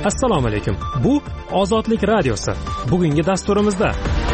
Assalomu alaykum. Bu Ozodlik radiosi. Bugungi dasturimizda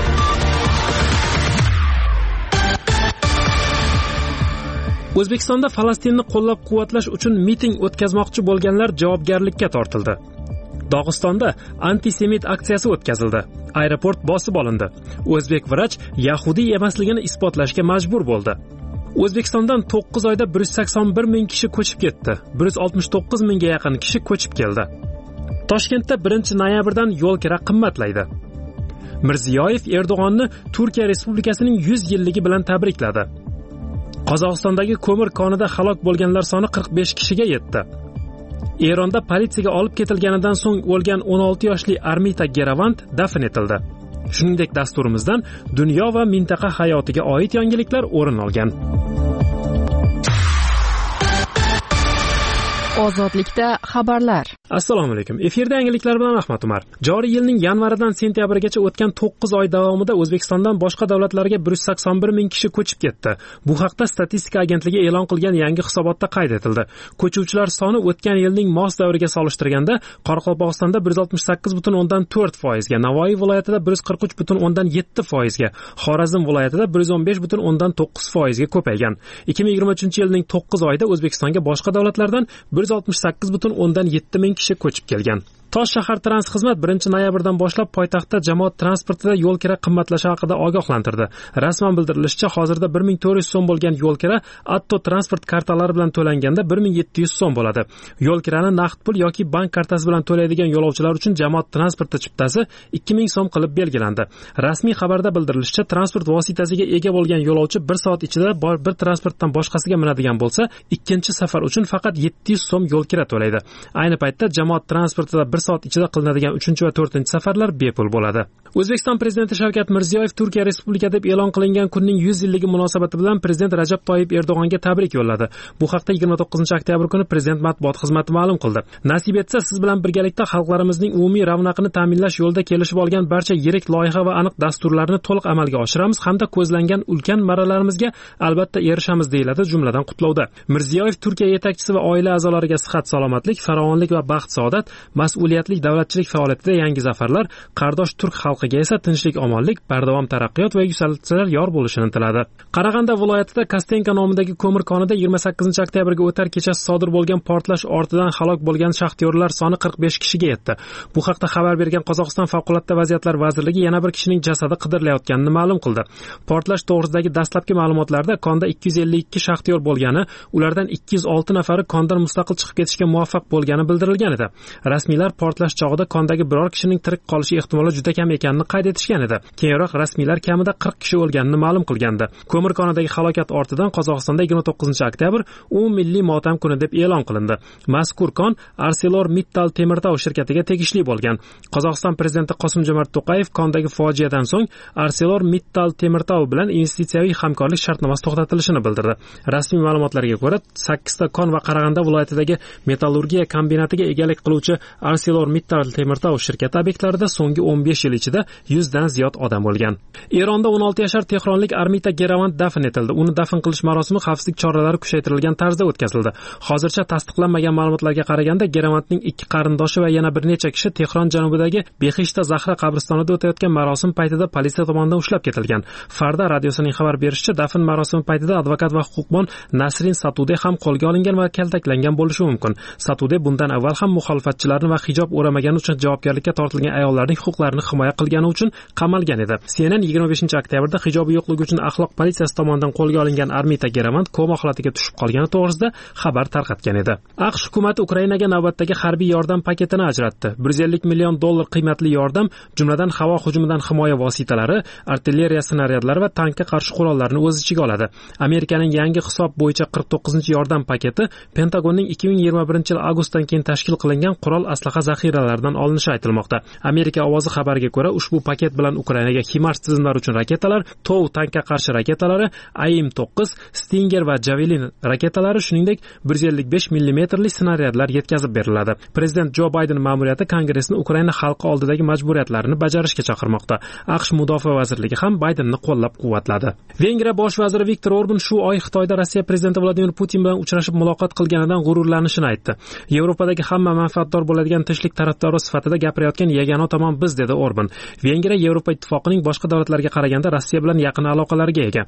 O'zbekistonda Falastinni qo'llab-quvvatlash uchun miting o'tkazmoqchi bo'lganlar javobgarlikka tortildi. Dog'istonda antisemit aksiyasi o'tkazildi. Aeroport bosib olindi. O'zbek vrach yahudiy emasligini isbotlashga majbur bo'ldi. O'zbekistondan 9 oyda 181 ming kishi ko'chib ketdi. 169 mingga yaqin kishi ko'chib keldi. Toshkentda 1-noyabrdan yo'l kira qimmatlaydi. Mirziyoyev Erdo'g'onni Turkiya Respublikasining 100 yilligi bilan tabrikladi. Qozog'istondagi ko'mir konida halok bo'lganlar soni 45 kishiga yetdi. Eronda politsiyaga olib ketilganidan so'ng o'lgan 16 yoshli Armita Geravand dafn etildi. Shuningdek, dasturimizdan dunyo va mintaqa hayotiga oid yangiliklar o'rin olgan. Ozodlikda xabarlar. Assalomu alaykum. Efirda yangiliklar bilan Ahmad Umar. Joriy yilning yanvaridan sentyabrgacha o'tgan 9 oy davomida O'zbekistondan boshqa davlatlarga 181 ming kishi ko'chib ketdi. Bu haqda Statistika agentligi e'lon qilgan yangi hisobotda qayd etildi. Ko'chuvchilar soni o'tgan yilning mos davriga solishtirganda Qoraqalpog'istonda 168.4%, Navoiy viloyatida 143.7%, Xorazm viloyatida 115.9% ga ko'paygan. 2023-yilning 9 oyida O'zbekistonga boshqa davlatlardan 168.7 ming kishi ko'chib kelgan. Tosh shahar Transxizmat 1-noyabrdan boshlab poytaxtda jamoat transportida yo'l kira qimmatlashi haqida ogohlantirdi. Rasman bildirilishicha, hozirda 1400 so'm bo'lgan yo'l kira Atto transport kartalari bilan to'langanda 1700 so'm bo'ladi. Yo'l kirani naqd pul yoki bank kartasi bilan to'laydigan yo'lovchilar uchun jamoat transporti chiptasi 2000 so'm qilib belgilandi. Rasmiy xabarda bildirilishicha, transport vositasiga ega bo'lgan yo'lovchi 1 soat ichida bir transportdan boshqasiga minadigan bo'lsa, ikkinchi safar uchun faqat 700 so'm yo'l kira to'laydi. Ayni paytda jamoat transportida 1 soat ichida qilinadigan 3 va 4 safarlar bepul bo'ladi. O'zbekiston prezidenti Shavkat Mirziyoyev Turkiya Respublika deb e'lon qilingan kunning 100 yilligi munosabati bilan prezident Rajab Toyyib Erdo'g'onga tabrik yo'lladi. Bu haqda 29-oktyabr kuni prezident matbuot xizmati ma'lum qildi. Nasib etsa, siz bilan birgalikda xalqlarimizning umumiy ravnaqini ta'minlash yo'lida kelishib olgan barcha yirik loyiha va aniq dasturlarni to'liq amalga oshiramiz hamda ko'zlangan ulkan marralarimizga albatta erishamiz, deyiladi jumladan qutlovda. Mirziyoyev Turkiya yetakchisi va oila a'zolariga sihat, salomatlik, farovonlik va baxt-saodat, mas'uliyatli davlatchilik faoliyatida yangi zafarlar, qardosh turk xalqiga esa tinchlik, omonlik, bardavom taraqqiyot va yuksalishlar yor bo'lishini tiladi. Qarag'anda viloyatida Kastenka nomidagi ko'mir konida 28-oktyabrga o'tar kechasi sodir bo'lgan portlash ortidan halok bo'lgan shaxtyorlar soni 45 kishiga yetdi. Bu haqda xabar bergan Qozog'iston favqulodda vaziyatlar vazirligi yana bir kishining jasadi qidirilayotganini ma'lum qildi. Portlash to'g'risidagi dastlabki ma'lumotlarda konda 252 shaxtyor bo'lgani, ulardan 206 nafari kondan mustaqil chiqib ketishga muvaffaq bo'lgani bildirilgan edi. Rasmiylar portlash chog'ida kondagi biror kishining tirik qolishi ehtimoli juda kam ekanini qayd etishgan edi. Keyinroq rasmiylar kamida 40 kishi o'lganini ma'lum qilgandi. Ko'mir konidagi halokat ortidan Qozog'istonda 29-oktyabr umummilliy motam kuni deb e'lon qilindi. Mazkur kon ArcelorMittal Temirtau shirkatiga tegishli bo'lgan. Qozog'iston prezidenti Qosim-Jomart To'qayev kondagi fojiadan so'ng ArcelorMittal Temirtau bilan investitsiyaviy hamkorlik shartnomasi to'xtatilishini bildirdi. Rasmiy ma'lumotlarga ko'ra, 8 ta kon va Qarag'anda viloyatidagi metallurgiya kombinatiga egalik qiluvchi ArcelorMittal Temirtau shirkati obyektlarida so'nggi 15 yil ichida 100 dan ziyod odam o'lgan. Eronda 16 yashar tehronlik Armita Geravand dafn etildi. Uni dafn qilish marosimi xavfsizlik choralari kuchaytirilgan tarzda o'tkazildi. Hozircha tasdiqlanmagan ma'lumotlarga qaraganda Geravandning 2 qarindoshi va yana bir necha kishi Tehron janubidagi Behishta Zahra qabristonida o'tayotgan marosim paytida politsiya tomonidan ushlab ketilgan. Farda radiosining xabar berishicha, dafn marosimi paytida advokat va huquqbon Nasrin Satudeh ham qo'lga olingan va kaltaklangan bo'lishi mumkin. Satudeh bundan avval ham muxolifatchilarni va hijob o'ramagani uchun javobgarlikka tortilgan ayollarning huquqlarini himoya qilgani uchun qamalgan edi. CNN 25-oktyabrda hijobi yo'qligi uchun axloq politsiyasi tomonidan qo'lga olingan Armita Geravand koma holatiga tushib qolgani to'g'risida xabar tarqatgan edi. AQSh hukumati Ukrainaga navbatdagi harbiy yordam paketini ajratdi. 150 million dollar qiymatli yordam, jumladan havo hujumidan himoya vositalari, artilleriya snaryadlari va tankga qarshi qurollarni o'z ichiga oladi. Amerikaning yangi hisob bo'yicha 49-yordam paketi Pentagonning 2021-yil avgustdan keyin tashkil qilingan qurol aslaha zaxiralaridan olinishi aytilmoqda. Amerika ovozi xabariga ko'ra, ushbu paket bilan Ukrainaga HIMARS tizimlari uchun raketalar, TOW tankga qarshi raketalari, AIM-9, Stinger va Javelin raketalari, shuningdek 155 mm snaryadlar yetkazib beriladi. Prezident Jo Bayden ma'muriyati Kongressni Ukraina xalqi oldidagi majburiyatlarini bajarishga chaqirmoqda. AQSh mudofaa vazirligi ham Baydenni qo'llab-quvvatladi. Vengriya bosh vaziri Viktor Orban shu oy Xitoyda Rossiya prezidenti Vladimir Putin bilan uchrashib muloqot qilganidan g'ururlanishini aytdi. Yevropadagi hamma manfaatdor bo'ladigan tinchlik tarafdori sifatida gapirayotgan yagona tomon biz, dedi Orban. Vengriya Yevropa Ittifoqining boshqa davlatlarga qaraganda Rossiya bilan yaqin aloqalarga ega.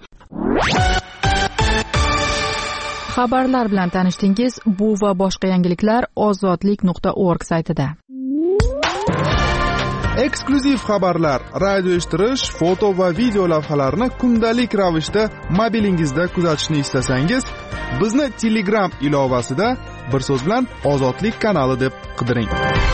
Xabarlar bilan tanishdingiz. Bu va boshqa yangiliklar ozodlik.org saytida. Eksklyuziv xabarlar, radio eshittirish, foto va video lavhalarni kundalik ravishda mobilingizda kuzatishni istasangiz, bizni Telegram ilovasida bir so'z bilan Ozodlik kanali deb qidiring.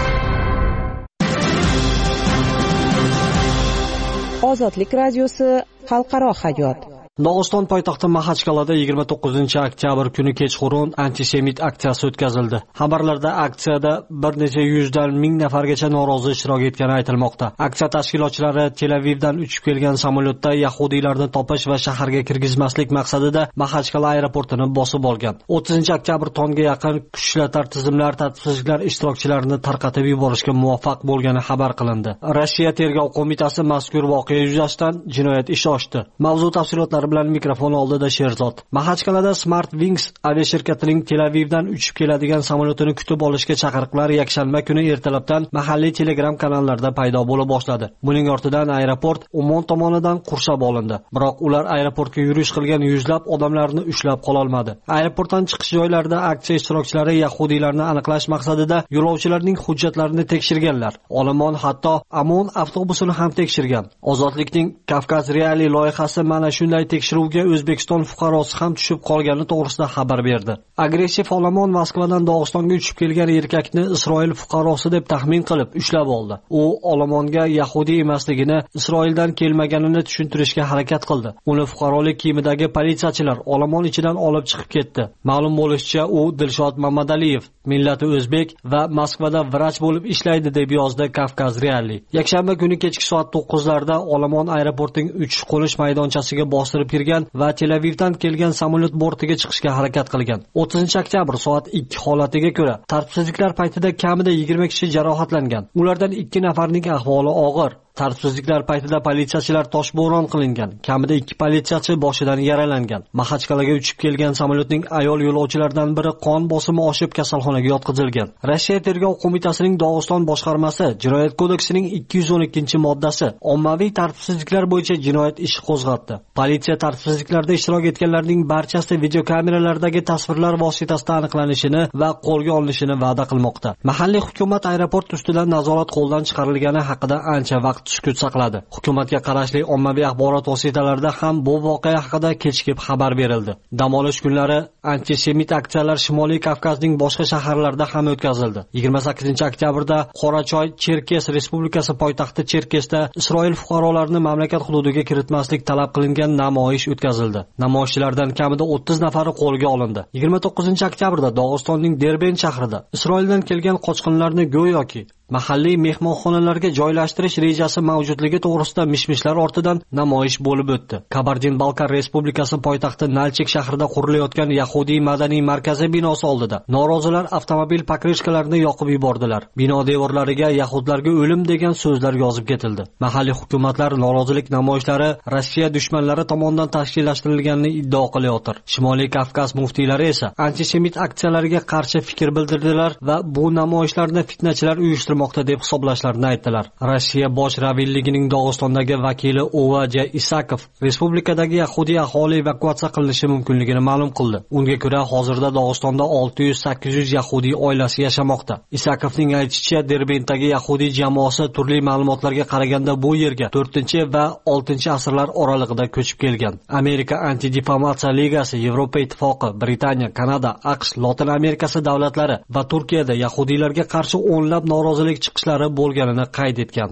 Ozodlik radiosi xalqaro hayot. Dog'iston poytaxti Maxachqal'da 29-oktyabr kuni kechqurun antisemit aksiyasi o'tkazildi. Xabarlarda aksiyada bir necha yuzdan ming nafargacha norozi ishtirok etgani aytilmoqda. Aksiya tashkilotchilari Tel Avivdan uchib kelgan samolyotda yahudiylarni topish va shaharga kirgizmaslik maqsadida Maxachqala aeroportini bosib olgan. 30-oktyabr tongga yaqin kuchlar tizimlar tartibsizliklar ishtirokchilarini tarqatib yuborishga muvaffaq bo'lgani xabar qilindi. Rossiya tergov qo'mitasi mazkur voqea yuzasidan jinoyat ishi ochdi. Mavzu tafsilotlari bilan mikrofon oldida Sherzod. Maxachqal'da Smart Wings aviashirkatining Tel Avivdan uchib keladigan samolyotini kutib olishga chaqiriqlar yakshanba kuni ertalabdan mahalliy Telegram kanallarda paydo bo'la boshladi. Buning ortidan aeroport Umon tomonidan qurshab olindi. Biroq ular aeroportga yurish qilgan yuzlab odamlarni ushlab qola olmadi. Aeroportdan chiqish joylarida aksiya ishtirokchilari yahudiylarni aniqlash maqsadida yo'lovchilarning hujjatlarini tekshirganlar. Olomon hatto Amon avtobusini ham tekshirgan. Ozodlikning Kavkaz Reali loyihasi mana shunday tekshiruvga O'zbekiston fuqarosi ham tushib qolgani to'g'risida xabar berdi. Agressiv olomon Moskvadan Dog'istonga uchib kelgan erkakni Isroil fuqarosi deb taxmin qilib ushlab oldi. U olomonga yahudiy emasligini, Isroildan kelmaganini tushuntirishga harakat qildi. Uni fuqarolik kiyimidagi politsiyachilar olomon ichidan olib chiqib ketdi. Ma'lum bo'lishicha, u Dilshod Mamadaliyev, millati o'zbek va Moskvada vrach bo'lib ishlaydi, deb yozdi Kavkaz Reali. Yakshanba kuni kechki soat 9larda olomon aeroportining uchish-qo'nish maydonchasiga bostirib kirgan va Tel Avivdan kelgan samolyot bortiga chiqishga harakat qilgan. 30-oktyabr soat 2 holatiga ko'ra tartibsizliklar paytida kamida 20 kishi jarohatlangan. Ulardan 2 nafarning ahvoli og'ir. Tartibsizliklar paytida politsiyachilar toshbo'ron qilingan. Kamida 2 politsiyachi boshidan yaralangan. Maxachqalaga uchib kelgan samolyotning ayol yo'lovchilaridan biri qon bosimi oshib kasalxonaga yotqizilgan. Rossiya tergov qo'mitasining Dog'iston boshqarmasi Jinoyat kodeksining 212-moddasi ommaviy tartibsizliklar bo'yicha jinoyat ishi qo'zg'atdi. Politsiya tartibsizliklarda ishtirok etganlarning barchasi videokameralardagi tasvirlar vositasida aniqlanishini va qo'lga olinishini va'da qilmoqda. Mahalliy hukumat aeroport ustidan nazorat qo'ldan chiqarilgani haqida ancha vaqt sukut saqladi. Hukumatga qarashli ommaviy axborot vositalarida ham bu voqea haqida kechikib xabar berildi. Dam olish kunlari antisemit aksiyalar Shimoliy Kavkazning boshqa shaharlarida ham o'tkazildi. 28-oktyabrda Qorachoy Cherkes Respublikasi poytaxti Cherkesda Isroil fuqarolarini mamlakat hududiga kiritmaslik talab qilingan namoyish o'tkazildi. Namoyishchilardan kamida 30 nafari qo'lga olindi. 29-oktyabrda Dog'istonning Derben shahrida Isroildan kelgan qochqinlarni go'yoki mahalliy mehmonxonalarga joylashtirish rejasi mavjudligi to'g'risida mishmishlar ortidan namoyish bo'lib o'tdi. Kabardin-Balkar Respublikasi poytaxti Nalchik shahrida qurilayotgan yahudiy madaniy markazi binosi oldida norozilar avtomobil pokrishkalarini yoqib yubordilar. Bino devorlariga yahudlarga o'lim degan so'zlar yozib ketildi. Mahalliy hukumatlar norozilik namoyishlari Rossiya dushmanlari tomonidan tashkillashtirilganini iddao qilayotir. Shimoliy Kavkaz muftiylari esa antisemit aksiyalariga qarshi fikr bildirdilar va bu namoyishlarni fitnachilar uyushtirmoqda deb hisoblashlarini aytdilar. Rossiya bosh raviyligining Dog'istondagi vakili Ovaja Isakov respublikadagi yahudiy aholi evakuatsiya qilinishi mumkinligini ma'lum qildi. Unga ko'ra, hozirda Dog'istonda 600-800 yahudiy oilasi yashamoqda. Isakovning aytishicha, Derbentdagi yahudiy jamoasi turli ma'lumotlarga qaraganda bu yerga 4 va 6 asrlar oralig'ida ko'chib kelgan. Amerika Antidifamatsiya ligasi, Yevropa ittifoqi, Britaniya, Kanada, AQSh, Lotin Amerikasi davlatlari va Turkiyada yahudiylarga qarshi o'nlab norozilik chiqishlari bo'lganini qayd etgan.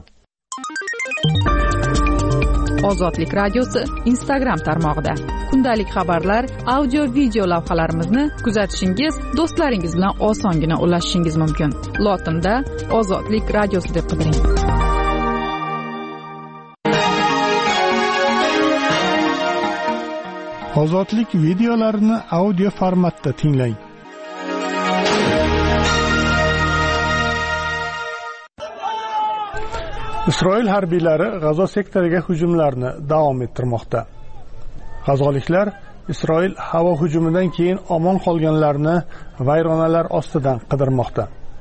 Ozodlik radiosi Instagram tarmog'ida kundalik xabarlar, audio-video lavhalarimizni kuzatishingiz, do'stlaringiz bilan osongina ulashishingiz mumkin. Lotinda Ozodlik radiosi deb qidiring. Ozodlik videolarini audio formatda tinglang. Isroil harbiylari G'azo sektoriga hujumlarni davom ettirmoqda. G'azoliklar Isroil havo hujumidan keyin omon qolganlarni vayronalar ostidan qidirmoqda.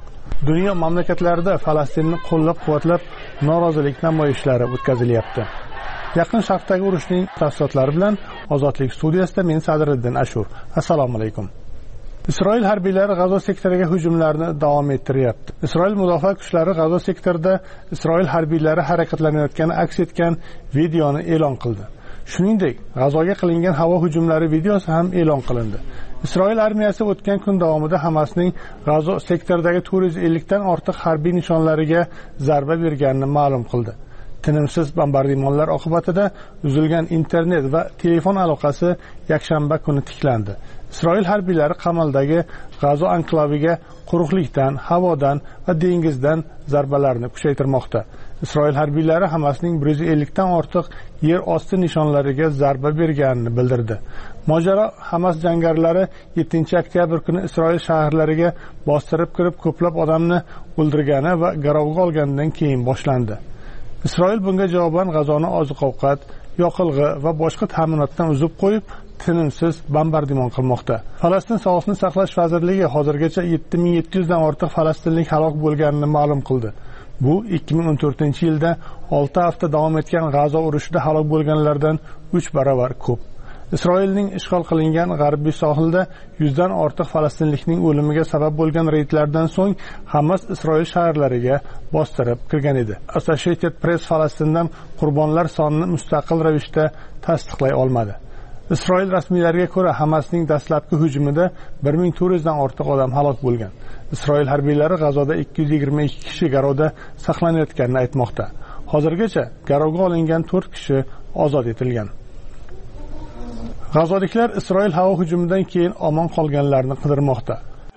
Dunyo mamlakatlarida Falastinni qo'llab-quvvatlab norozilik namoyishlari o'tkazilyapti. Yaqin Sharqdagi urushning tafsilotlari bilan Ozodlik studiyasida men Sadriddin Ashur. Assalomu alaykum. Isroil harbiylari G'azo sektoriga hujumlarni davom ettiryapti. Isroil mudofaa kuchlari G'azo sektorida Isroil harbiylari harakatlanayotgani aks etgan videoni e'lon qildi. Shuningdek, G'azoga qilingan havo hujumlari videosi ham e'lon qilindi. Isroil armiyasi o'tgan kun davomida Hamasning G'azo sektoridagi 450 dan ortiq harbiy nishonlariga zarba berganini ma'lum qildi. Tinimsiz bombardimonlar oqibatida uzilgan internet va telefon aloqasi yakshanba kuni tiklandi. Isroil harbiylari qamaldagi G'azo anklaviga quruqlikdan, havodan va dengizdan zarbalarni kuchaytirmoqda. Isroil harbiylari Hamasning 150 dan ortiq yer osti nishonlariga zarba berganini bildirdi. Mojaro Hamas jangarilari 7-oktyabr kuni Isroil shaharlariga bostirib kirib ko'plab odamni o'ldirgani va garovga olganidan keyin boshlandi. Isroil bunga javoban G'azoni oziq-ovqat, yoqilg'i va boshqa ta'minotdan uzib qo'yib, tinimsiz bombardimon qilmoqda. Falastin Sog'liqni saqlash vazirligi hozirgacha 7700 dan ortiq falastinlik halok bo'lganini ma'lum qildi. Bu 2014-yilda 6 hafta davom etgan G'azo urushida halok bo'lganlardan 3 barobar ko'p. Isroilning ishg'ol qilingan g'arbiy sohilda 100 dan ortiq falastinlikning o'limiga sabab bo'lgan reydlardan so'ng Hamas Isroil shaharlariga bostirib kirgan edi. Associated Press Falastindan qurbonlar sonini mustaqil ravishda tasdiqlay olmadi. Isroil rasmiylariga ko'ra, Hamasning dastlabki hujumida 1400 dan ortiq odam halok bo'lgan. Isroil harbiylari G'azoda 222 kishi garovda saqlanayotganini aytmoqda. Hozirgacha garovga olingan 4 kishi ozod etilgan. G'azoliklar Isroil havo hujumidan keyin omon qolganlarni qidirmoqda.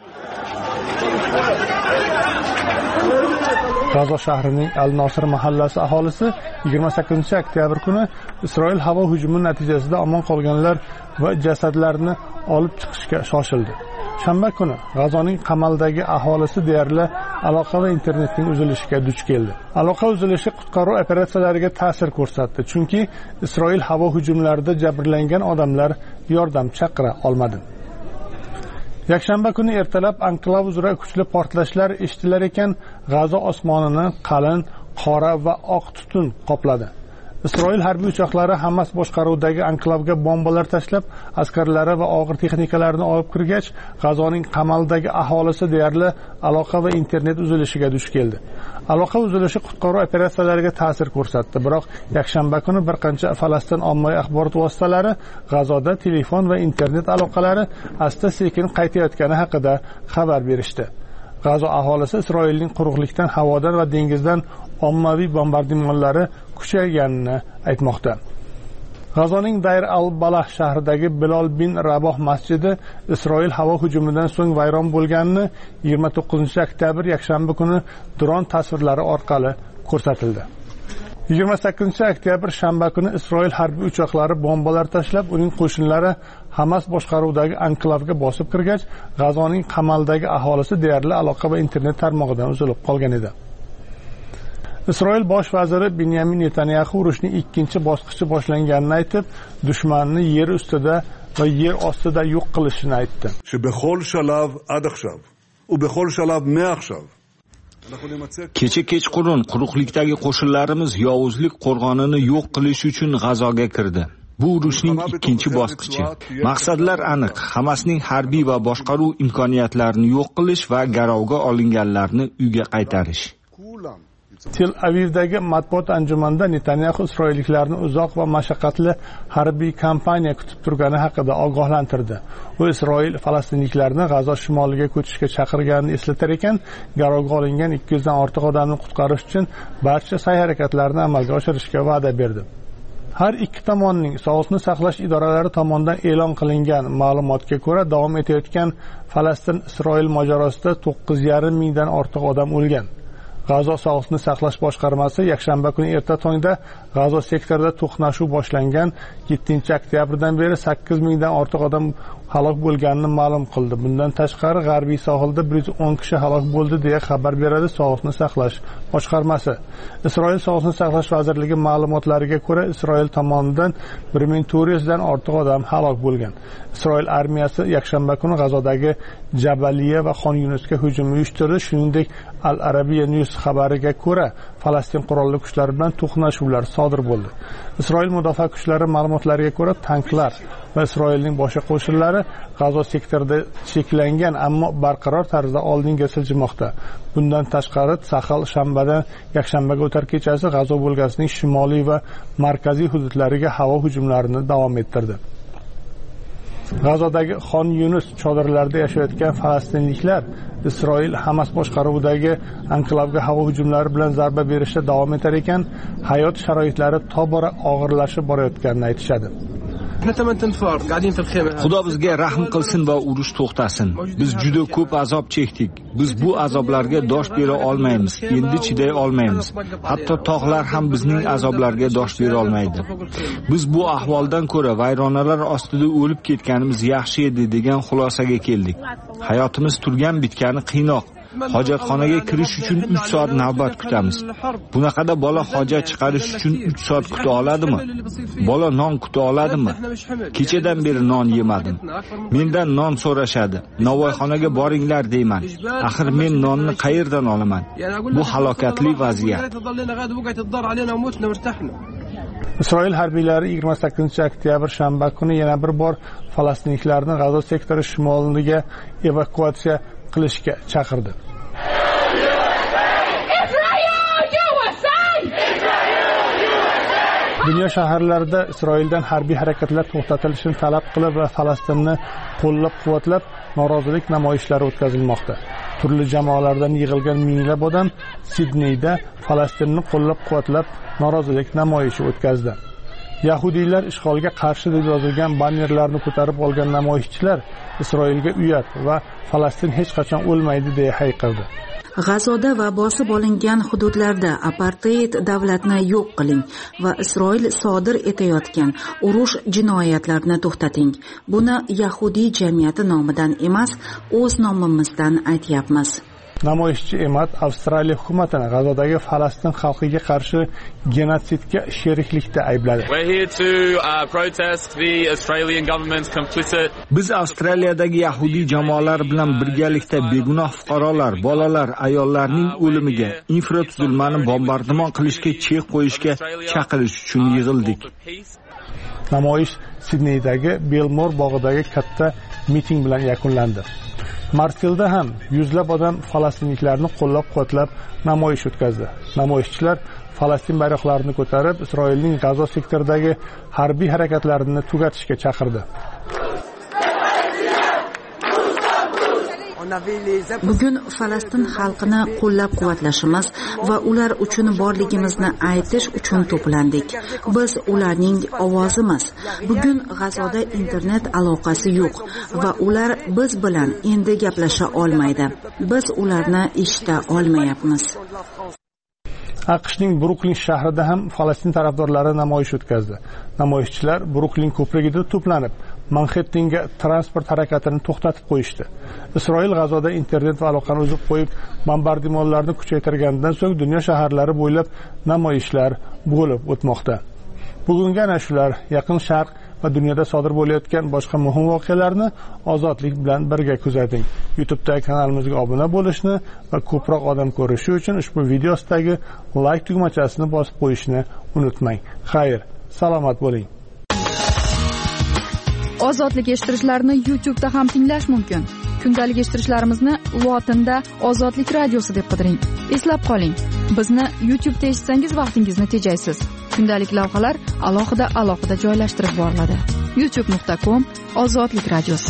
G'azo shahrining Al-Nosir mahallasi aholisi 28-oktyabr kuni Isroil havo hujumi natijasida omon qolganlar va jasadlarni olib chiqishga shoshildi. Shanba kuni G'azoning qamaldagi aholisi deyarli aloqa va internetning uzilishiga duch keldi. Aloqa uzilishi qutqaruv operatsiyalariga ta'sir ko'rsatdi, chunki Isroil havo hujumlarida jabrlangan odamlar yordam chaqira olmadi. Yakshanba kuni ertalab anklav uzra kuchli portlashlar eshitilar ekan, G'azo osmonini qalin qora va oq tutun qopladi. Isroil harbiy uchoqlari Hamas boshqaruvidagi anklavga bombalar tashlab, askarlari va og'ir texnikalarni olib kirgach, G'azoning qamaldagi aholisi deyarli aloqa va internet uzilishiga duch keldi. Aloqa uzilishi qutqaruv operatsiyalariga ta'sir ko'rsatdi, biroq yakshanba kuni bir qancha Falastin ommaviy axborot vositalari G'azoda telefon va internet aloqalari asta-sekin qaytayotgani haqida xabar berishdi. G'azo aholisi Isroilning quruqlikdan, havodan va dengizdan ommaviy bombardimonlari kuchayganini aytmoqda. G'azoning Dayr al-Balah shahridagi Bilol bin Raboh masjidi Isroil havo hujumidan so'ng vayron bo'lganini 29-oktyabr yakshanba kuni dron tasvirlari orqali ko'rsatildi. 28-oktyabr shanba kuni Isroil harbiy uchoqlari bombalar tashlab, uning qo'shinlari Hamas boshqaruvidagi anklavga bosib kirgach, G'azoning qamaldagi aholisi deyarli aloqa va internet tarmog'idan uzilib qolgan edi. Isroil bosh vaziri Benyamin Netanyahu urushning ikkinchi bosqichi boshlanganini aytib, dushmanni yer ustida va yer ostida yo'q qilishini aytdi. Kecha kechqurun quruqlikdagi qo'shinlarimiz yovuzlik qo'rg'onini yo'q qilish uchun G'azoga kirdi. Bu urushning ikkinchi bosqichi. Maqsadlar aniq: Hamasning harbiy va boshqaruv imkoniyatlarini yo'q qilish va garovga olinganlarni uyga qaytarish. Tel Avivdagi matbuot anjumanida Netanyahu isroilliklarni uzoq va mashaqqatli harbiy kampaniya kutib turgani haqida ogohlantirdi. U Isroil falastinliklarni G'azo shimoliga ko'chishga chaqirganini eslatar ekan, garovga olingan 200 dan ortiq odamni qutqarish uchun barcha sa'y-harakatlarni amalga oshirishga va'da berdi. Har ikki tomonning sog'liqni saqlash idoralari tomonidan e'lon qilingan ma'lumotga ko'ra, davom etayotgan Falastin-Isroil mojarosida 9,5 mingdan ortiq odam o'lgan. G'azo sog'liqni saqlash boshqarmasi yakshanba kuni erta tongda G'azo sektorida to'qnashuv boshlangan 7-oktyabrdan beri 8 mingdan ortiq odam halok bo'lganini ma'lum qildi. Bundan tashqari g'arbiy sohilda 110 kishi halok bo'ldi deya xabar beradi Sog'liqni saqlash boshqarmasi. Isroil Sog'liqni saqlash vazirligi ma'lumotlariga ko'ra, Isroil tomonidan 1400 dan ortiq odam halok bo'lgan. Isroil armiyasi yakshanba kuni G'azodagi Jabaliya va Xon Yunusga hujum uyushtirdi. Shuningdek, Al Arabiya News xabariga ko'ra, Falastin qurolli kuchlari bilan to'qnashuvlar sodir bo'ldi. Isroil mudofaa kuchlari ma'lumotlariga ko'ra, tanklar va Isroilning boshqa qo'shinlari G'azo sektorida cheklangan, ammo barqaror tarzda oldinga siljimoqda. Bundan tashqari, Sahal shanbadan yakshanbaga o'tar kechasi G'azo bo'lgasining shimoliy va markaziy hududlariga havo hujumlarini davom ettirdi. G'azodagi Xon Yunus chodirlarida yashayotgan falastinliklar Isroil Hamas boshqaruvidagi anklavga havo hujumlari bilan zarba berishda davom etar ekan, hayot sharoitlari tobora og'irlashib borayotganini aytishadi. Xudo bizga rahm qilsin va urush to'xtasin. Biz juda ko'p azob chekdik. Biz bu azoblarga dosh bera olmaymiz. Endi chiday olmaymiz. Hatto tog'lar ham bizning azoblarga dosh bera olmaydi. Biz bu ahvoldan ko'ra vayronalar ostida o'lib ketganimiz yaxshi edi degan xulosaga keldik. Hayotimiz turgan bitgani qiynoq. Hojatxonaga kirish uchun 3 soat navbat kutamiz. Bunaqada bola hojat chiqarish uchun 3 soat kuta oladimi? Bola non kuta oladimi? Kechadan beri non yemadim. Mendan non so'rashadi. Novvoyxonaga boringlar deyman. Axir men nonni qayerdan olaman? Bu halokatli vaziyat. Isroil harbiylari 28-oktyabr shanba kuni yana bir bor falastinliklarni G'azo sektori shimoliga evakuatsiya qilishga chaqirdi. Dunyo shaharlarida Isroildan harbiy harakatlar to'xtatilishini talab qilib va Falastinni qo'llab-quvvatlab norozilik namoyishlari o'tkazilmoqda. Turli jamoalardan yig'ilgan minglab odam Sidneyda Falastinni qo'llab-quvvatlab norozilik namoyishi o'tkazdi. Yahudiylar ishg'olga qarshi deb yozilgan bannerlarni ko'tarib olgan namoyishchilar Isroilga uyat va Falastin hech qachon o'lmaydi deya hayqirdi. G'azoda va bosib olingan hududlarda apartheid davlatni yo'q qiling va Isroil sodir etayotgan urush jinoyatlarini to'xtating. Buni Yahudiy jamiyati nomidan emas, o'z nomimizdan aytyapmiz. Namoyishchi Emat Avstraliya hukumatini G'azodagi Falastin xalqiga qarshi genotsidga sheriklikda aybladi. Biz Avstraliyadagi yahudiy jamoalar bilan birgalikda begunoh fuqarolar, bolalar, ayollarning o'limiga, infratuzilmani bombardimon qilishga chek qo'yishga chaqirish uchun yig'ildik. Namoyish Sidneydagi Belmor bog'idagi katta miting bilan yakunlandi. Marsilda ham yuzlab odam falastinliklarni qo'llab-quvvatlab namoyish o'tkazdi. Namoyishchilar Falastin bayroqlarini ko'tarib, Isroilning G'azo sektoridagi harbiy harakatlarini tugatishga chaqirdi. Bugun Falastin xalqini qo'llab-quvvatlashimiz va ular uchun borligimizni aytish uchun to'plandik. Biz ularning ovozimiz. Bugun G'azoda internet aloqasi yo'q va ular biz bilan endi gaplasha olmaydi. Biz ularni eshita olmayapmiz. AQShning Bruklin shahrida ham Falastin tarafdorlari namoyish o'tkazdi. Namoyishchilar Bruklin ko'prigida to'planib, Manhattanga transport harakatini to'xtatib qo'yishdi. Isroil G'azoda internet va aloqani uzib qo'yib, bombardimonlarni kuchaytirgandan so'ng dunyo shaharlari bo'ylab namoyishlar bo'lib o'tmoqda. Bugungi ana shular Yaqin Sharq va dunyoda sodir bo'layotgan boshqa muhim voqealarni ozodlik bilan birga kuzating. YouTube'dagi kanalimizga obuna bo'lishni va ko'proq odam ko'rishi uchun ushbu video ostidagi like tugmachasini bosib qo'yishni unutmang. Xayr, salomat bo'ling. Ozodlik eshittirishlarni YouTube'da ham tinglash mumkin. Kundalik eshittirishlarimizni lotinda Ozodlik radiosi deb qidiring. Eslab qoling, bizni YouTube'da eshitsangiz vaqtingizni tejaysiz. Kundalik lavhalar alohida joylashtirib boriladi. youtube.com/Ozodlik radiosi.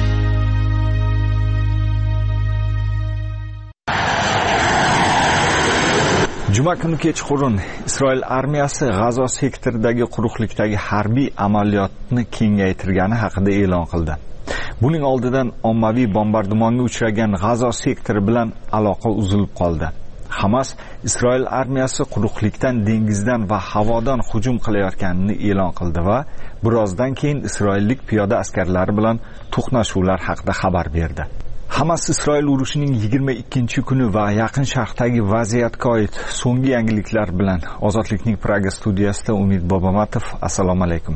Juma kuni kechqurun Isroil armiyasi G'azo sektoridagi quruqlikdagi harbiy amaliyotni kengaytirgani haqida e'lon qildi. Buning oldidan ommaviy bombardimonga uchragan G'azo sektori bilan aloqa uzilib qoldi. Hamas Isroil armiyasi quruqlikdan, dengizdan va havodan hujum qilayotganini e'lon qildi va birozdan keyin isroillik piyoda askarlari bilan to'qnashuvlar haqida xabar berdi. Hamas Isroil urushining 22-kuni va Yaqin Sharqdagi vaziyatga oid so'nggi yangiliklar bilan Ozodlikning Praga studiyasida Umid Bobomatov. Assalomu alaykum.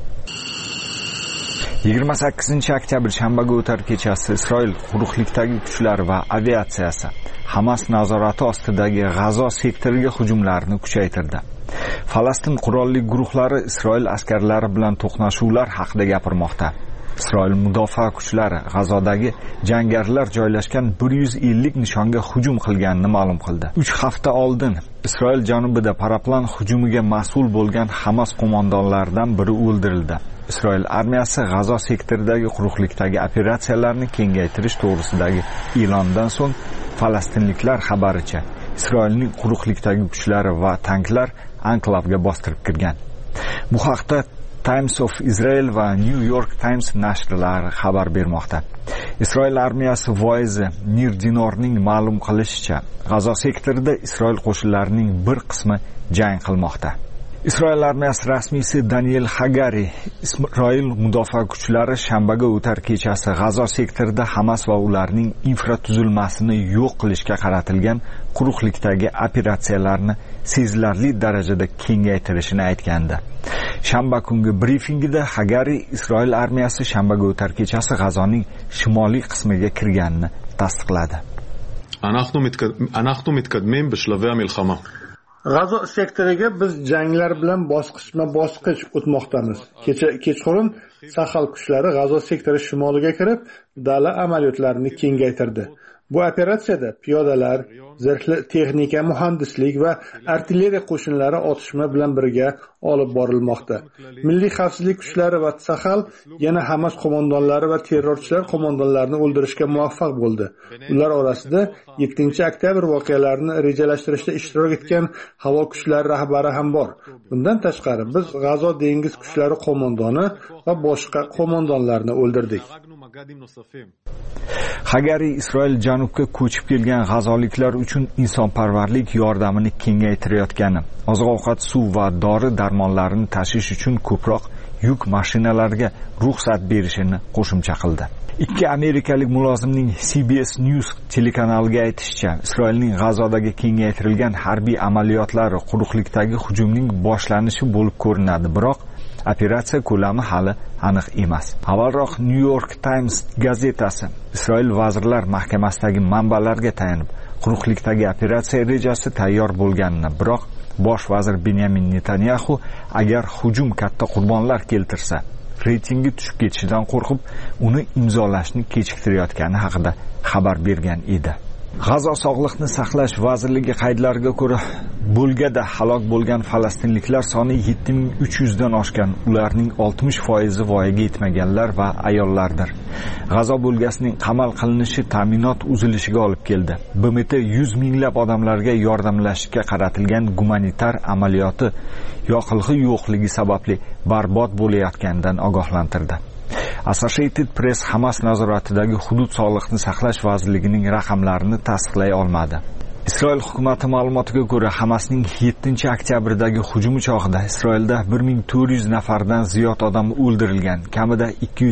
28 oktyabr shanbaga o'tar kechasi Isroil quruqlikdagi kuchlari va aviatsiyasi Hamas nazorati ostidagi G'azo sektoriga hujumlarni kuchaytirdi. Falastin qurolli guruhlari Isroil askarlari bilan to'qnashuvlar haqida gapirmoqda. Isroil mudofaa kuchlari G'azodagi jangarilar joylashgan 150 nishonga hujum qilganini ma'lum qildi. 3 hafta oldin Isroil janubida paraplan hujumiga mas'ul bo'lgan Hamas qo'mondonlaridan biri o'ldirildi. Isroil armiyasi G'azo sektoridagi quruqlikdagi operatsiyalarni kengaytirish to'g'risidagi e'londan so'ng falastinliklar xabaricha Isroilning quruqlikdagi kuchlari va tanklar anklavga bostirib kirgan. Bu haqda Times of Israel va New York Times nashrlari xabar bermoqda. Isroil armiyasi voizi Nir Dinorning ma'lum qilishicha, G'azo sektorida Isroil qo'shinlarining bir qismi jang qilmoqda. Isroil armiyasi rasmiysi Daniel Hagari Isroil mudofaa kuchlari shanbaga o'tar kechasi G'azo sektorida Hamas va ularning infratuzilmasini yo'q qilishga qaratilgan quruqlikdagi operatsiyalarni sezilarli darajada kengaytirishini aytgandi. Shanba kungi brifingida Hagari Isroil armiyasi shanbaga o'tar kechasi G'azoning shimoliy qismiga kirganini tasdiqladi. אנחנו מתקדמים בשלבי המלחמה. G'azo sektoriga biz janglar bilan bosqichma-bosqich o'tmoqdamiz. Kechqurun Sahal kuchlari G'azo sektori shimoliga kirib, dala amaliyotlarini kengaytirdi. Bu operatsiyada piyodalar, zirhli texnika, muhandislik va artilleriya qo'shinlari otishma bilan birga olib borilmoqda. Milliy xavfsizlik kuchlari va Sahal yana Hamas qo'mondonlari va terrorchilar qo'mondonlarini o'ldirishga muvaffaq bo'ldi. Ular orasida 7-oktyabr voqealarini rejalashtirishda ishtirok etgan havo kuchlari rahbari ham bor. Bundan tashqari biz G'azo dengiz kuchlari qo'mondoni va boshqa qo'mondonlarni o'ldirdik. Hagari Isroil janubga ko'chib kelgan g'azoliklar uchun insonparvarlik yordamini kengaytirayotgani, oziq-ovqat, suv va dori-darmonlarini tashish uchun ko'proq yuk mashinalariga ruxsat berishini qo'shimcha qildi. Ikki amerikalik mulozimning CBS News telekanaliga aytishicha, Isroilning G'azodagi kengaytirilgan harbiy amaliyotlari quruqlikdagi hujumning boshlanishi bo'lib ko'rinadi, biroq operatsiya ko'lami hali aniq emas. Avvalroq New York Times gazetasi Isroil vazirlar mahkamasidagi manbalarga tayanib, quruqlikdagi operatsiya rejasi tayyor bo'lganini, biroq bosh vazir Benyamin Netanyahu agar hujum katta qurbonlar keltirsa, reytingi tushib ketishidan qo'rqib, uni imzolashni kechiktirayotgani haqida xabar bergan edi. G'azo sog'liqni saqlash vazirligi qaydlariga ko'ra, bo'lgada halok bo'lgan falastinliklar soni 7300 dan oshgan. Ularning 60% voyaga yetmaganlar va ayollardir. G'azo bo'lgasining qamal qilinishi ta'minot uzilishiga olib keldi. BMT 100 minglab odamlarga yordamlashishga qaratilgan gumanitar amaliyoti yoqilg'i yo'qligi sababli barbod bo'layotganidan ogohlantirdi. Associated Press Hamas nazoratidagi hudud sog'liqni saqlash vazirligining raqamlarini tasdiqlay olmadi. Isroil hukumati ma'lumotiga ko'ra, Hamasning 7-oktyabrdagi hujumi chog'ida Isroilda 1400 nafardan ziyod odam o'ldirilgan, kamida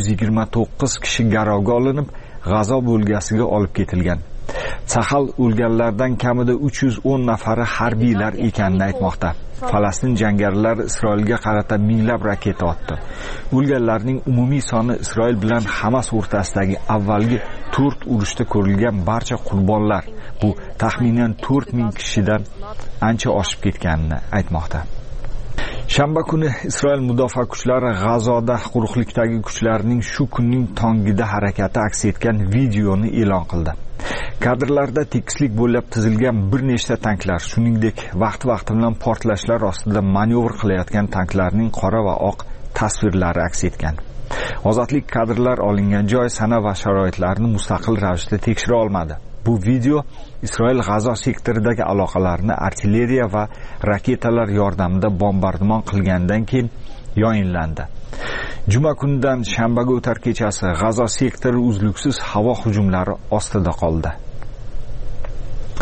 229 kishi garovga olinib, G'azo bo'lgasiga olib ketilgan. Sahal o'lganlardan kamida 310 nafari harbiylar ekanini aytmoqda. Falastin jangarilari Isroilga qarata minglab raketa otdi. O'lganlarning umumiy soni Isroil bilan Hamas o'rtasidagi avvalgi 4 urushda ko'rilgan barcha qurbonlar, bu taxminan 4000 kishidan ancha oshib ketganini aytmoqda. Shanba kuni Isroil mudofaa kuchlari G'azoda quruqlikdagi kuchlarning shu kunning tongida harakati aks etgan videoni e'lon qildi. Kadrlarda tekislik bo'ylab tizilgan bir nechta tanklar, shuningdek vaqt-vaqti bilan portlashlar ostida manevr qilayotgan tanklarning qora va oq tasvirlari aks etgan. Ozodlik kadrlar olingan joy, sana va sharoitlarni mustaqil ravishda tekshira olmadi. Bu video Isroil G'azo sektoridagi aloqalarni artilleriya va raketalar yordamida bombardimon qilgandan keyin yoyinlandi. Juma kunidan shanbaga o'tar kechasi G'azo sektori uzluksiz havo hujumlari ostida qoldi.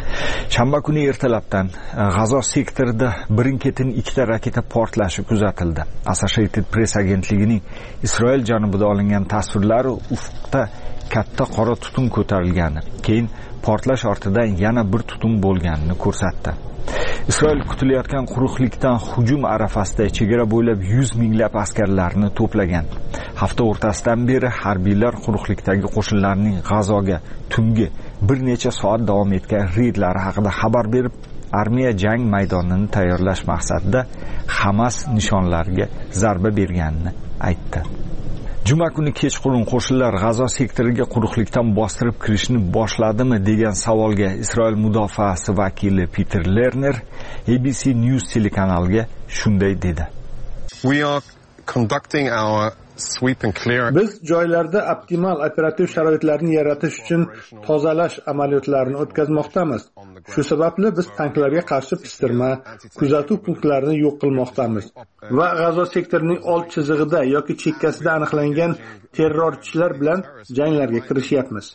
Shanba kuni ertalabdan G'azo sektorida birin-ketin ikkita raketa portlashi kuzatildi. Associated Press agentligining Isroil janubida olingan tasvirlari ufqda katta qora tutun ko'tarilgani, keyin portlash ortidan yana bir tutun bo'lganini ko'rsatdi. Isroil kutilayotgan quruqlikdan hujum arafasida chegara bo'ylab 100 minglab askarlarni to'plagan. Hafta o'rtasidan beri harbiylar quruqlikdagi qo'shinlarning G'azoga tungi bir necha soat davom etgan reydlari haqida xabar berib, armiya jang maydonini tayyorlash maqsadida Hamas nishonlariga zarba berganini aytdi. Juma kuni kechqurun qo'shinlar G'azo sektoriga quruqlikdan bostirib kirishni boshladimi degan savolga Isroil mudofaasi vakili Peter Lerner ABC News telekanaliga shunday dedi. We are conducting our Biz joylarda optimal operativ sharoitlarni yaratish uchun tozalash amaliyotlarini o'tkazmoqdamiz. Shu sababli biz tanklarga qarshi pistirma, kuzatuv punktlarini yo'q qilmoqdamiz va G'azo sektorining old chizig'ida yoki chekkasida aniqlangan terrorchilar bilan janglarga kirishyapmiz.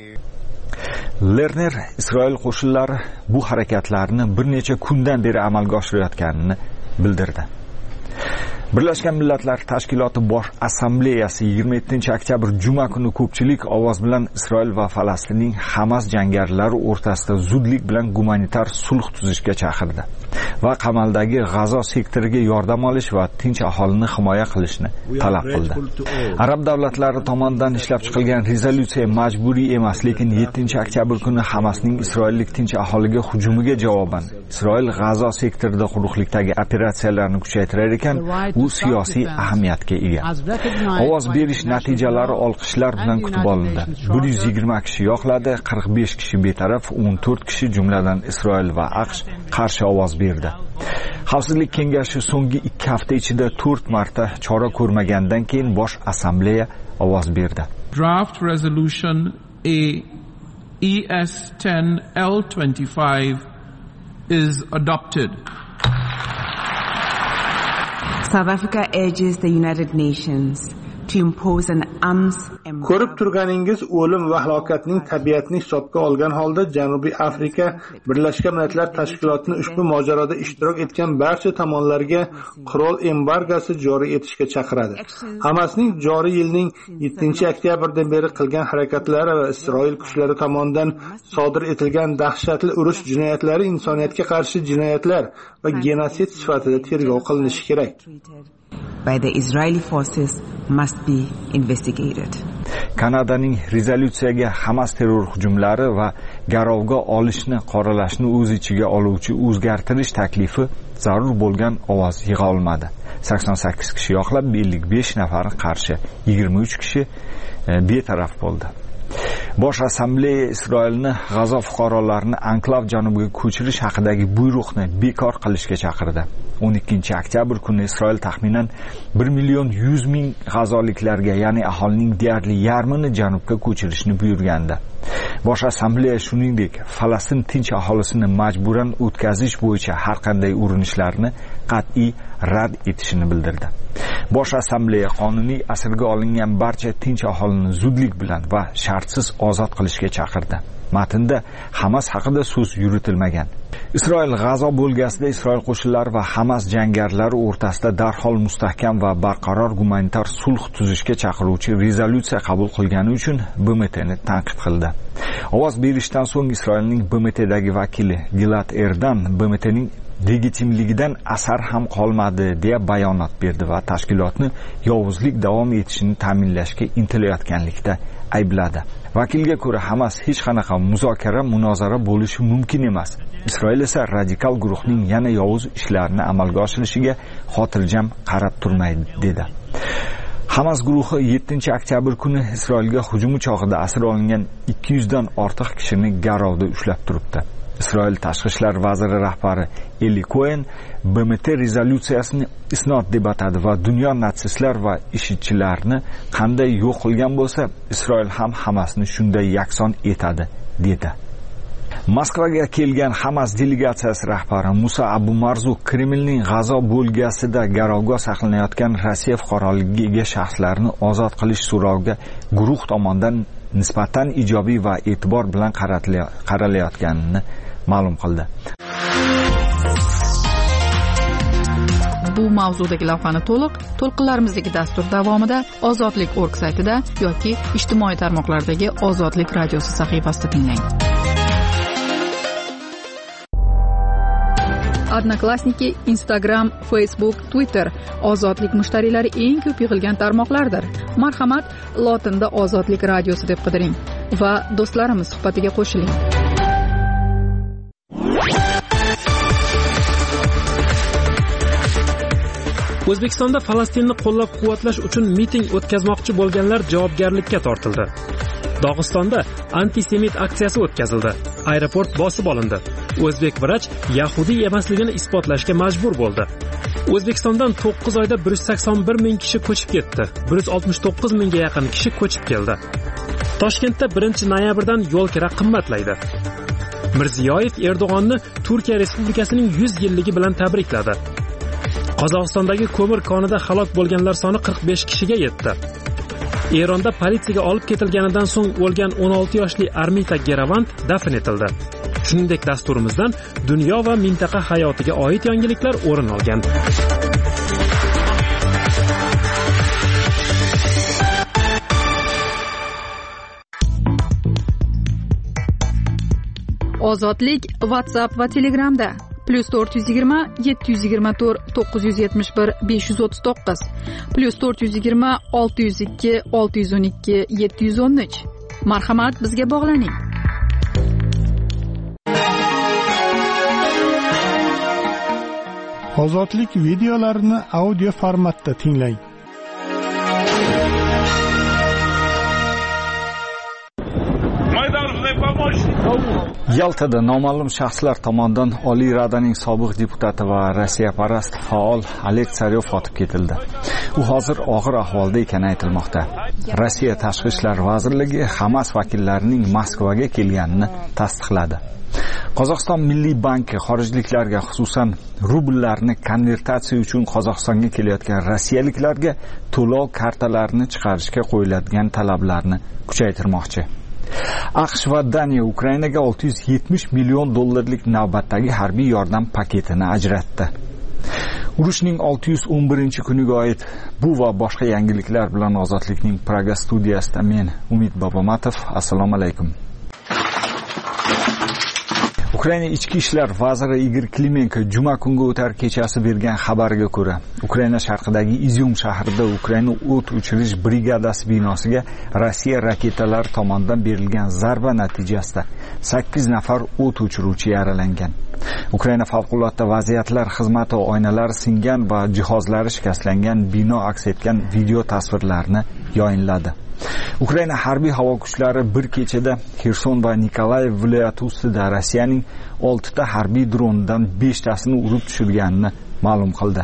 Lerner Isroil qo'shinlari bu harakatlarni bir necha kundan beri amalga oshirayotganini bildirdi. Birlashgan Millatlar Tashkiloti Bosh Assambleyasi 27-oktyabr juma kuni ko'pchilik ovoz bilan Isroil va Falastinning Hamas jangarilari o'rtasida zudlik bilan gumanitar sulh tuzishga chaqirdi va qamaldagi G'azo sektoriga yordam olish va tinch aholini himoya qilishni talab qildi. Arab davlatlari tomonidan ishlab chiqilgan rezolyutsiya majburiy emas, lekin 7-oktyabr kuni Hamasning isroillik tinch aholiga hujumiga javoban Isroil G'azo sektorida quruqlikdagi operatsiyalarni kuchaytirar ekan, u siyosiy ahamiyatga ega. Ovoz berish natijalari olqishlar bilan kutib olindi. 120 kishi yoqladi, 45 kishi betaraf, 14 kishi jumladan Isroil va AQSh qarshi ovoz berdi. Xavfsizlik kengashi so'nggi 2 hafta ichida 4 marta chora ko'rmagandan keyin Bosh Assambleya ovoz berdi. Draft resolution ES10L25 is adopted. South Africa urges the United Nations to impose an arms embargo. Ko'rib turganingiz o'lim va halokatning tabiatni hisobga olgan holda Janubiy Afrika Birlashgan Millatlar Tashkilotining ushbu mojaroda ishtirok etgan barcha tomonlarga qurol embargosi joriy etishga chaqiradi. Hamasning joriy yilning 7-oktyabrdan beri qilgan harakatlari va Isroil kuchlari tomonidan sodir etilgan dahshatli urush jinoyatlari insoniyatga qarshi jinoyatlar va genosid sifatida tergov qilinishi kerak. By the Israeli forces must be investigated. Kanadaning rezolyutsiyaga Hamas terror hujumlari va garovga olishni qoralashni o'z ichiga oluvchi o'zgartirish taklifi zarur bo'lgan ovoz yig'a olmadi. 88 kishi yoqlab, 55 nafari qarshi, 23 kishi betaraf bo'ldi. Bosh Assambleya Isroilni G'azo fuqarolarini anklav janubiga ko'chirish haqidagi buyruqni bekor qilishga chaqirdi. 12-oktyabr kuni Isroil taxminan 1.100.000 g'azoliklarga, ya'ni aholining deyarli yarmini janubga ko'chirishni buyurgandi. Bosh Assambleya shuningdek, Falastin tinch aholisini majburan o'tkazish bo'yicha har qanday urinishlarni qat'iy rad etishini bildirdi. Bosh Assambleya qonuniy asirga olingan barcha tinch aholini zudlik bilan va shartsiz ozod qilishga chaqirdi. Matnda Hamas haqida so'z yuritilmagan. Isroil G'azo bo'lgasida Isroil qo'shinlari va Hamas jangarilari o'rtasida darhol mustahkam va barqaror gumanitar sulh tuzishga chaqiruvchi rezolyutsiya qabul qilgani uchun BMTni tanqid qildi. Ovoz berishdan so'ng Isroilning BMTdagi vakili Gilad Erdan BMTning legitimligidan asar ham qolmadi deya bayonot berdi va tashkilotni yovuzlik davom etishini ta'minlashga intilayotganlikda aybladi. Vakilga ko'ra, Hamas hech qanaqa muzokara, munozara bo'lishi mumkin emas. Isroil esa radikal guruhning yana yovuz ishlarini amalga oshirishiga xotirjam qarab turmaydi dedi. Hamas guruhi 7-oktyabr kuni Isroilga hujumi chog'ida asir olingan 200 dan ortiq kishini garovda ushlab turibdi. Isroil tashqi ishlar vaziri rahbari Eli Cohen BMT rezolyutsiyasini isnod deb atadi va dunyo natsistlar va IShIDchilarni qanday yo'q qilgan bo'lsa, Isroil ham Hamasni shunday yakson etadi dedi. Moskvaga kelgan Hamas delegatsiyasi rahbari Musa Abu Marzuk Kremlning G'azo bo'lgasida garovga saqlanayotgan Rossiya fuqaroligiga ega shaxslarni ozod qilish so'roviga guruh tomonidan nisbatan ijobiy va e'tibor bilan qaralayotganini ma'lum qildi. Bu mavzudagi lavhani to'lqinlarimizdagi dastur davomida ozodlik.org saytida yoki ijtimoiy tarmoqlardagi Ozodlik radiosi sahifasida tinglang. Odnoklassniki, Instagram, Facebook, Twitter ozodlik mushtariylari eng ko'p yig'ilgan tarmoqlardir. Marhamat, lotinda Ozodlik radiosi deb qidiring va do'stlarimiz suhbatiga qo'shiling. O'zbekistonda Falastinni qo'llab-quvvatlash uchun miting o'tkazmoqchi bo'lganlar javobgarlikka tortildi. Dog'istonda antisemit aksiyasi o'tkazildi. Aeroport bosib olindi. O'zbek vrach yahudiy emasligini isbotlashga majbur bo'ldi. O'zbekistondan 9 oyda 181 ming kishi ko'chib ketdi. 169 mingga yaqin kishi ko'chib keldi. Toshkentda 1-noyabrdan yo'l kira qimmatlaydi. Mirziyoyev Erdo'g'onni Turkiya Respublikasining 100 yilligi bilan tabrikladi. Qozog'istondagi ko'mir konida halok bo'lganlar soni 45 kishiga yetdi. Eronda politsiyaga olib ketilganidan so'ng o'lgan 16 yoshli Armita Geravand dafn etildi. Shuningdek, dasturimizdan dunyo va mintaqa hayotiga oid yangiliklar o'rin olgan. Ozodlik WhatsApp va Telegramda +420 724 971 539 +420 602 612 713. Marhamat, bizga bog'laning. Ozodlik videolarini audio formatda tinglang. Yaltada noma'lum shaxslar tomonidan Oliy Radaning sobiq deputati va Rossiyaparast faol Oleg Tsaryov otib ketildi. U hozir og'ir ahvolda ekani aytilmoqda. Rossiya Tashqi ishlar vazirligi Hamas vakillarining Moskvaga kelganini tasdiqladi. Qozog'iston Milliy banki xorijliklarga, xususan rubllarni konvertatsiya uchun Qozog'istonga kelayotgan rossiyaliklarga to'lov kartalarini chiqarishga qo'yiladigan talablarni kuchaytirmoqchi. AQSh va Daniya Ukrainaga 670 million dollarlik navbatdagi harbiy yordam paketini ajratdi. Urushning 611-kuniga oid bu va boshqa yangiliklar bilan Ozodlikning Praga studiyasida men Umid Bobomatov. Assalomu alaykum. Ukraina ichki ishlar vaziri Igor Klimenko juma kungi o'tar kechasi bergan xabarga ko'ra, Ukraina sharqidagi Izyum shahrida Ukraina o't o'chirish brigadasi binosiga Rossiya raketalari tomonidan berilgan zarba natijasida 8 nafar o't o'chiruvchi yaralangan. Ukraina favqulodda vaziyatlar xizmati oynalari singan va jihozlari shikastlangan bino aks etgan video tasvirlarni yayinladi. Ukraina harbiy havo kuchlari bir kechada Xerson va Nikolayev viloyati ustida Rossiyaning 6 ta harbiy dronidan 5 tasini urib tushirganini ma'lum qildi.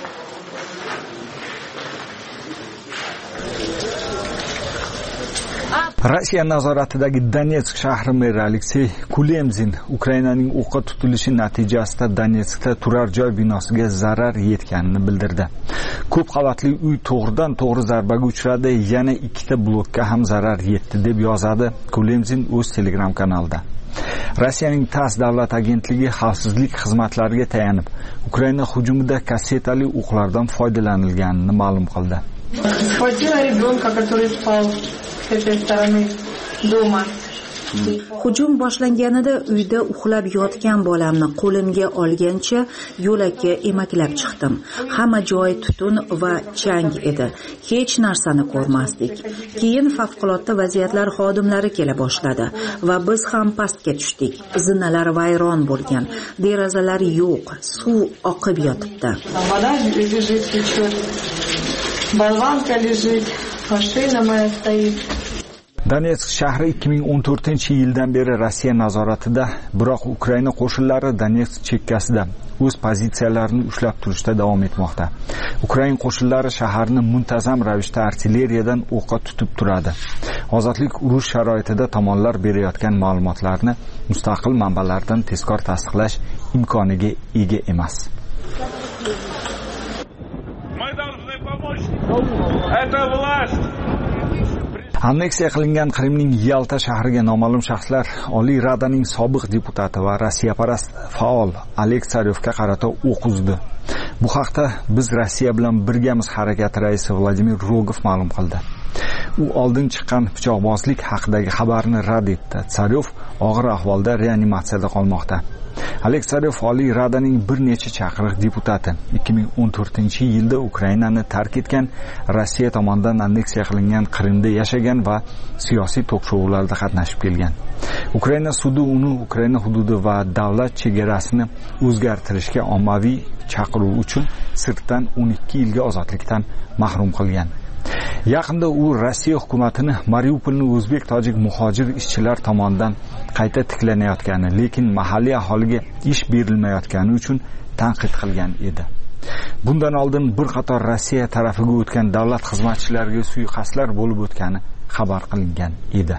Rossiya nazoratidagi Donetsk shahri meri Aleksey Kulemzin Ukrainaning o'qqa tutilishi natijasida Donetskda turar joy binosiga zarar yetganini bildirdi. Ko'p qavatli uy to'g'ridan-to'g'ri zarbaga uchradi, yana 2 ta blokka ham zarar yetdi deb yozadi Kulemzin o'z Telegram kanalida. Rossiyaning TASS davlat agentligi xavfsizlik xizmatlariga tayanib, Ukraina hujumida kassetali o'qlardan foydalanilganini ma'lum qildi. Hujum boshlanganida uyda uxlab yotgan bolamni qo'limga olgancha yo'lakka emaklab chiqdim. Hamma joy tutun va chang edi. Hech narsani ko'rmasdik. Keyin favqulodda vaziyatlar xodimlari kela boshladi va biz ham pastga tushdik. Zinalar vayron bo'lgan, derazalar yo'q, suv oqib yotibdi. Bolvanka lejit, mashina moya stoит. Donetsk shahri 2014-yildan beri Rossiya nazoratida, biroq Ukraina qo'shinlari Donetsk chekkasida o'z pozitsiyalarini ushlab turishda davom etmoqda. Ukraina qo'shinlari shaharni muntazam ravishda artilleriyadan o'qqa tutib turadi. Ozodlik urush sharoitida tomonlar berayotgan ma'lumotlarni mustaqil manbalardan tezkor tasdiqlash imkoniga ega emas. Anneksiya qilingan Qrimning Yalta shahriga noma'lum shaxslar Oliy Radaning sobiq deputati va rossiyaparast faol Aleksaryevga qarata o'q uzdi. Bu haqda Biz Rossiya bilan birgamiz harakati raisi Vladimir Rogov ma'lum qildi. U oldin chiqqan pichoqbozlik haqidagi xabarni rad etdi. Tsarev og'ir ahvolda reanimatsiyada qolmoqda. Aleksarev Oliy Radaning bir necha chaqiriq deputati. 2014-yilda Ukrainani tark etgan, Rossiya tomonidan anneksiya qilingan Qrimda yashagan va siyosiy to'q-shoularda qatnashib kelgan. Ukraina sudi uni Ukraina hududi va davlat chegarasini o'zgartirishga ommaviy chaqiruv uchun sirtdan 12 yilga ozodlikdan mahrum qilgan. Yaqinda u Rossiya hukumatini Mariupolni o'zbek tojik muhojir ishchilar tomonidan qayta tiklanayotgani, lekin mahalliy aholiga ish berilmayotgani uchun tanqid qilgan edi. Bundan oldin bir qator Rossiya tarafiga o'tgan davlat xizmatchilariga suiqasdlar bo'lib o'tgani xabar qilingan edi.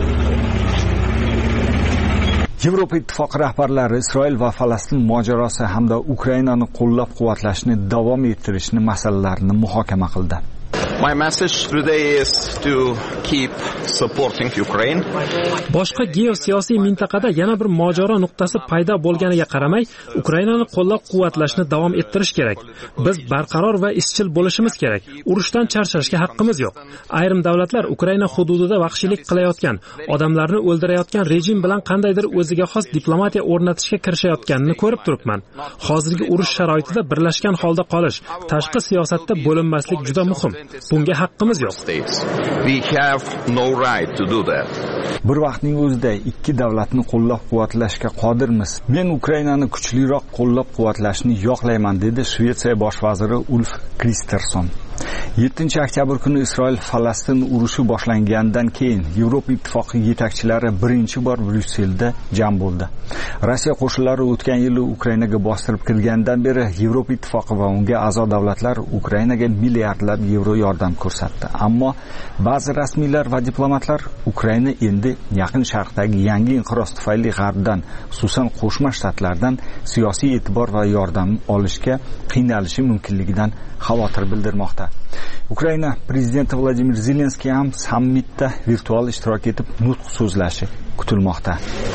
Yevropa Ittifoqi rahbarlari Isroil va Falastin mojarosi hamda Ukrainani qo'llab-quvvatlashni davom ettirishni masalalarini muhokama qildi. My message today is to keep supporting Ukraine. Boshqa geosiyosiy mintaqada yana bir mojaro nuqtasi paydo bo'lganiga qaramay, Ukrainani qo'llab-quvvatlashni davom ettirish kerak. Biz barqaror va izchil bo'lishimiz kerak. Urushdan charchashga haqqimiz yo'q. Ayrim davlatlar Ukraina hududida vahshiylik qilayotgan, odamlarni o'ldirayotgan rejim bilan qandaydir o'ziga xos diplomatiya o'rnatishga kirishayotganini ko'rib turibman. Hozirgi urush sharoitida birlashgan holda qolish, tashqi siyosatda bo'linmaslik juda muhim. Bunga haqqimiz yo'q. We have no right to do that. Bir vaqtning o'zida ikki davlatni qo'llab-quvvatlashga qodirmiz. Men Ukrainani kuchliroq qo'llab-quvvatlashni yoqlayman, dedi Shvetsiya bosh vaziri Ulf Kristersson. 7-oktyabr kuni Isroil-Falastin urushi boshlangandan keyin Yevropa Ittifoqi yetakchilari birinchi bor Bryusselda jam bo'ldi. Rossiya qo'shinlari o'tgan yili Ukrainaga bostirib kirgandan beri Yevropa Ittifoqi va unga a'zo davlatlar Ukrainaga milliardlab yevro yordam ko'rsatdi. Ammo ba'zi rasmiylar va diplomatlar Ukraina endi Yaqin Sharqdagi yangi inqiroz tufayli G'arbdan, xususan Qo'shma Shtatlardan siyosiy e'tibor va yordam olishga qiynalishi mumkinligidan xavotir bildirmoqda. Ukraina prezidenti Vladimir Zelenskiy ham sammitda virtual ishtirok etib nutq so'zlashi kutilmoqda.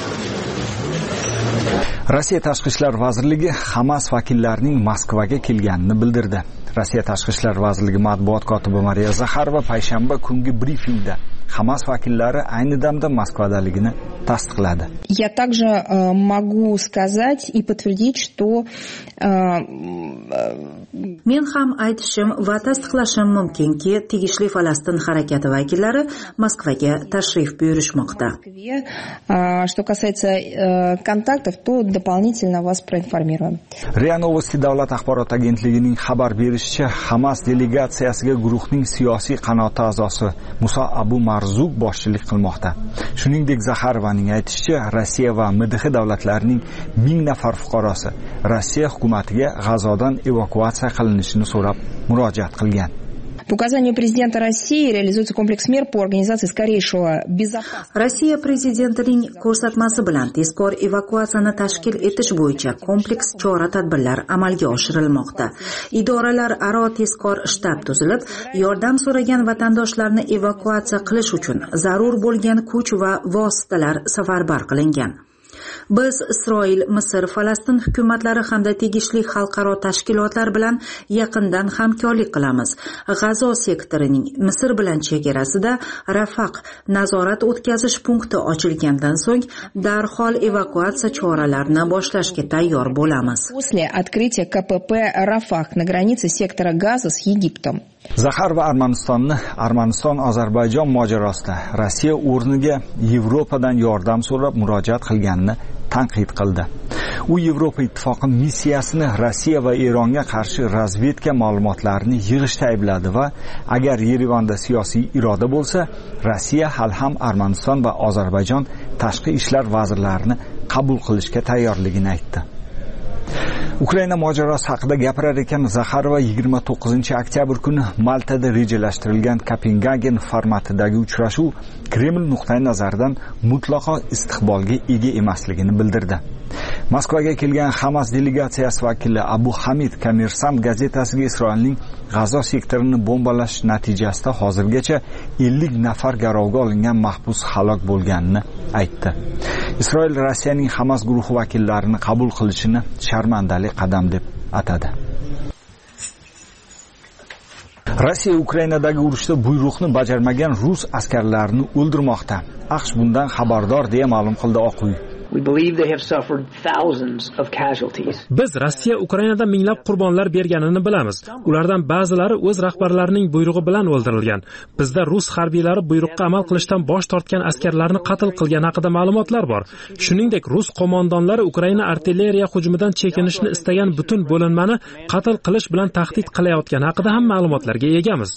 Rossiya Tashqi ishlar vazirligi Hamas vakillarining Moskvaga kelganini bildirdi. Rossiya Tashqi ishlar vazirligi matbuot kotibi Mariya Zakharova payshanba kungi brifingda Hamas vakillari ayni damda Moskvadaligini tasdiqladi. Я также могу сказать и подтвердить, что men ham aytishim va tasdiqlashim mumkinki, tegishli Falastin harakati vakillari Moskvaga tashrif buyurishmoqda. Что касается контактов, то дополнительно вас проинформируем. RIA Novosti davlat axborot agentligining xabar berishicha, Hamas delegatsiyasiga guruhning siyosiy qanoti a'zosi Musa Abu Marzuk boshchilik qilmoqda. Shuningdek, Zakharovaning aytishicha, Rossiya va MDH davlatlarining 1000 nafar fuqarosi Rossiya hukumatiga G'azodan evakuatsiya qilinishini so'rab murojaat qilgan. По указанию президента России реализуется комплекс мер по организации скорейшего безопасности. Rossiya prezidentining ko'rsatmasi bilan tezkor evakuatsiyani tashkil etish bo'yicha kompleks chora-tadbirlar amalga oshirilmoqda. Idoralar aro tezkor shtab tuzilib, yordam so'ragan vatandoshlarni evakuatsiya qilish uchun zarur bo'lgan kuch va vositalar safarbar qilingan. Biz Isroil, Misr, Falastin hukumatlari hamda tegishli xalqaro tashkilotlar bilan yaqindan hamkorlik qilamiz. G'azo sektorining Misr bilan chegarasida Rafaq nazorat o'tkazish punkti ochilgandan so'ng darhol evakuatsiya choralarini boshlashga tayyor bo'lamiz. После открытия КПП Рафах на границе сектора Газа с Египтом. Zahar va Armaniston-Ozarbayjon mojarosida Rossiya o'rniga Yevropadan yordam so'rab murojaat qilganini tanqid qildi. U Yevropa Ittifoqi missiyasini Rossiya va Eronga qarshi razvedka ma'lumotlarini yig'ishda aybladi va agar Yerevanda siyosiy iroda bo'lsa, Rossiya hali ham Armaniston va Ozarbayjon tashqi ishlar vazirlarini qabul qilishga tayyorligini aytdi. Ukraina mojarosi haqida gapirar ekan Zakharova 29-oktyabr kuni Maltada rejalashtirilgan Kopengagen formatidagi uchrashuv Kreml nuqtai nazaridan mutlaqo istiqbolga ega emasligini bildirdi. Moskvaga kelgan Hamas delegatsiyasi vakili Abu Hamid Kommersant gazetasiga Isroilning G'azo sektorini bombalash natijasida hozirgacha 50 nafar garovga olingan mahbus halok bo'lganini aytdi. Isroil Rossiyaning Hamas guruhi vakillarini qabul qilishini sharmandali qadam deb atadi. Rossiya Ukrainadagi urushda buyruqni bajarmagan rus askarlarini o'ldirmoqda. AQSh bundan xabardor deya ma'lum qildi Oq uy. Biz Rossiya Ukrainada minglab qurbonlar berganini bilamiz. Ulardan ba'zilari o'z rahbarlarining buyrug'i bilan o'ldirilgan. Bizda rus harbiylari buyruqqa amal qilishdan bosh tortgan askarlarni qatl qilgani haqida ma'lumotlar bor. Shuningdek, rus qo'mondonlari Ukraina artilleriya hujumidan chekinishni istagan butun bo'linmani qatl qilish bilan tahdid qilayotgani haqida ham ma'lumotlarga egamiz.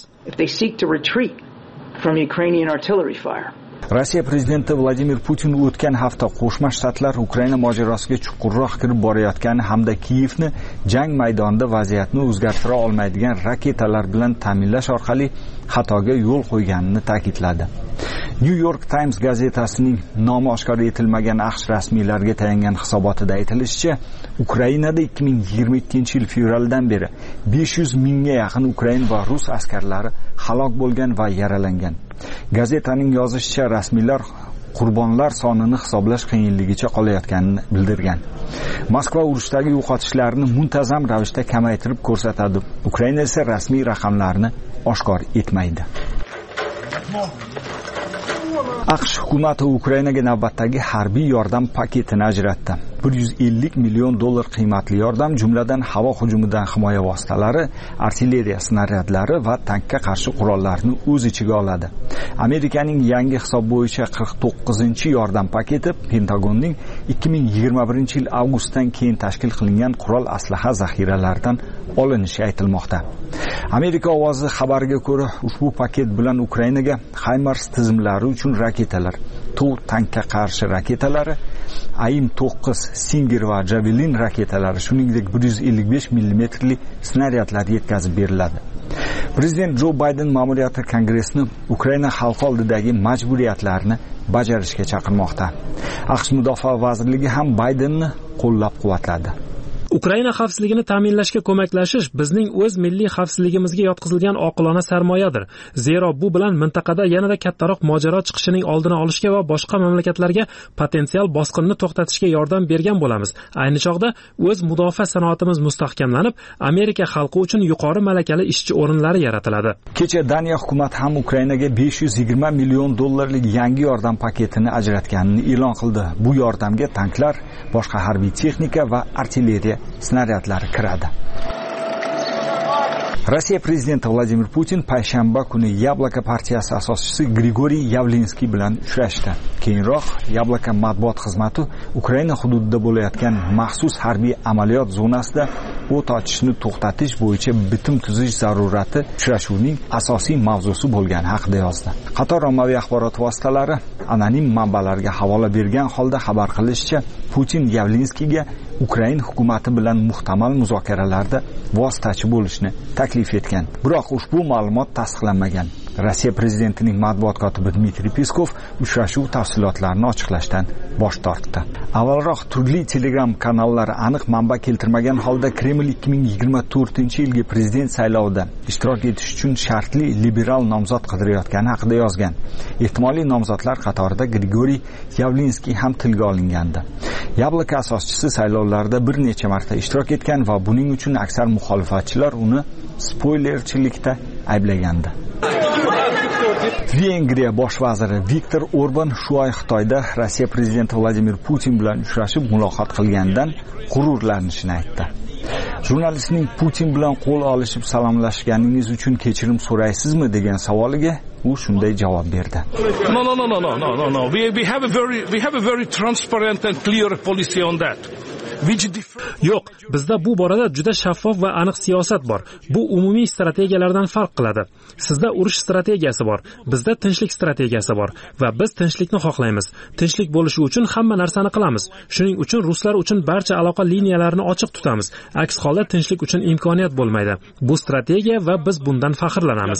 Rossiya prezidenti Vladimir Putin o'tgan hafta Qo'shma Shtatlar Ukraina mojarosiga chuqurroq kirib borayotgani hamda Kiyevni jang maydonida vaziyatni o'zgartira olmaydigan raketalar bilan ta'minlash orqali xatoga yo'l qo'yganini ta'kidladi. New York Times gazetasining nomi oshkor etilmagan AQSh rasmiylariga tayangan hisobotida aytilishicha, Ukrainada 2022-yil fevraldan beri 500 mingga yaqin Ukrain va rus askarlari halok bo'lgan va yaralangan. Gazetaning yozishicha, rasmiylar qurbonlar sonini hisoblash qiyinligicha qolayotganini bildirgan. Moskva urushdagi yo'qotishlarni muntazam ravishda kamaytirib ko'rsatadi. Ukraina esa rasmiy raqamlarni oshkor etmaydi. AQSh hukumati Ukrainaga navbatdagi harbiy yordam paketini ajratdi. $150 million qiymatli yordam jumladan havo hujumidan himoya vositalari, artilleriya snaryadlari va tankga qarshi qurollarni o'z ichiga oladi. Amerikaning yangi hisob bo'yicha 49-yordam paketi Pentagonning 2021-yil avgustdan keyin tashkil qilingan qurol aslaha zaxiralaridan olinishi aytilmoqda. Amerika ovozi xabariga ko'ra, ushbu paket bilan Ukrainaga HIMARS tizimlari uchun raketalar, tankga qarshi raketalari, AIM-9, Stinger va Javelin raketalari, shuningdek 155 mm snaryadlar yetkazib beriladi. Prezident Jo Bayden ma'muriyati Kongressni Ukraina xalqi oldidagi majburiyatlarni bajarishga chaqirmoqda. AQSh Mudofaa vazirligi ham Baydenni qo'llab-quvvatladi. Ukraina xavfsizligini ta'minlashga ko'maklashish bizning o'z milliy xavfsizligimizga yotqizilgan oqilona sarmoyadir. Zero bu bilan mintaqada yanada kattaroq mojaro chiqishining oldini olishga va boshqa mamlakatlarga potensial bosqinni to'xtatishga yordam bergan bo'lamiz. Ayni chog'da o'z mudofaa sanoatimiz mustahkamlanib, Amerika xalqi uchun yuqori malakali ishchi o'rinlari yaratiladi. Kecha Daniya hukumati ham Ukrainaga $520 million yangi yordam paketini ajratganini e'lon qildi. Bu yordamga tanklar, boshqa harbiy texnika va artilleriya snaryadlari kiradi. Rossiya prezidenti Vladimir Putin payshanba kuni Yabloko partiyasi asoschisi Grigoriy Yavlinskiy bilan uchrashdi. Keyinroq Yabloko matbuot xizmati Ukraina hududida bo'layotgan maxsus harbiy amaliyot zonasida o't ochishni to'xtatish bo'yicha bitim tuzish zarurati uchrashuvning asosiy mavzusi bo'lgani haqida yozdi. Qator ommaviy axborot vositalari anonim manbalarga havola bergan holda xabar qilishicha, Putin Yavlinskiyga Ukraina hukumati bilan muhtamal muzokaralarda vositachi bo'lishni taklif etgan. Biroq ushbu ma'lumot tasdiqlanmagan. Rossiya prezidentining matbuot kotibi Dmitriy Peskov uchrashuv tafsilotlarini ochiqlashdan bosh tortdi. Avvalroq turli Telegram kanallari aniq manba keltirmagan holda Kreml 2024-yilgi prezident saylovida ishtirok etish uchun shartli liberal nomzod qidirayotgani haqida yozgan. Ehtimoliy nomzodlar qatorida Grigoriy Yavlinskiy ham tilga olingandi. Yabloko asoschisi saylovlarda bir necha marta ishtirok etgan va buning uchun aksar muxolifatchilar uni spoilerchilikda ayblagandi. Vengriya bosh vaziri Viktor Orban shu oy Xitoyda Rossiya prezidenti Vladimir Putin bilan uchrashib muloqot qilganidan g'ururlanishini aytdi. Jurnalistning Putin bilan qo'l olishib salomlashganingiz uchun kechirim so'raysizmi degan savoliga u shunday javob berdi. No. We have a very transparent and clear policy on that. Yo'q, bizda bu borada juda shaffof va aniq siyosat bor. Bu umumiy strategiyalardan farq qiladi. Sizda urush strategiyasi bor, bizda tinchlik strategiyasi bor va biz tinchlikni xohlaymiz. Tinchlik bo'lishi uchun hamma narsani qilamiz. Shuning uchun ruslar uchun barcha aloqa liniyalarini ochiq tutamiz. Aks holda tinchlik uchun imkoniyat bo'lmaydi. Bu strategiya va biz bundan faxrlanamiz.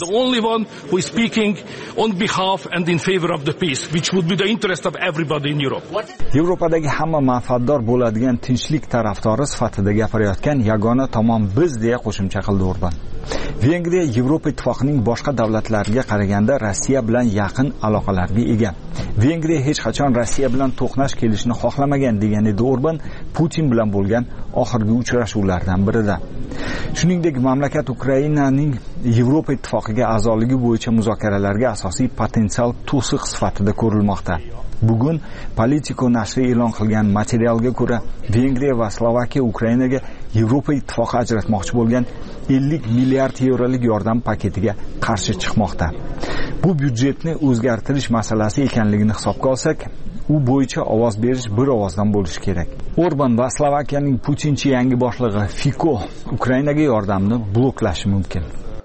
Yevropadagi hamma manfaatdor bo'ladigan tinchlik tarafdori sifatida gapirayotgan yagona tomon biz deya qo'shimcha qildi Orban. Vengriya Yevropa ittifoqining boshqa davlatlariga qaraganda Rossiya bilan yaqin aloqalarga ega. Vengriya hech qachon Rossiya bilan to'qnash kelishni xohlamagan degan edi Orban Putin bilan bo'lgan oxirgi uchrashuvlardan birida. Shuningdek, mamlakat Ukrainaning Yevropa ittifoqiga a'zoligi bo'yicha muzokaralarga asosiy potensial to'siq sifatida ko'rilmoqda. Bugun Politico nashri e'lon qilgan materialga ko'ra, Vengriya va Slovakiya Ukrainaga Yevropa ittifoqi ajratmoqchi bo'lgan 50 milliard yevrolik yordam paketiga qarshi chiqmoqda. Bu byudjetni o'zgartirish masalasi ekanligini hisobga olsak, u bo'yicha ovoz berish bir ovozdan bo'lishi kerak. Orban va Slovakiyaning Putinchi yangi boshlig'i Fico Ukrainaga yordamni bloklashi mumkin.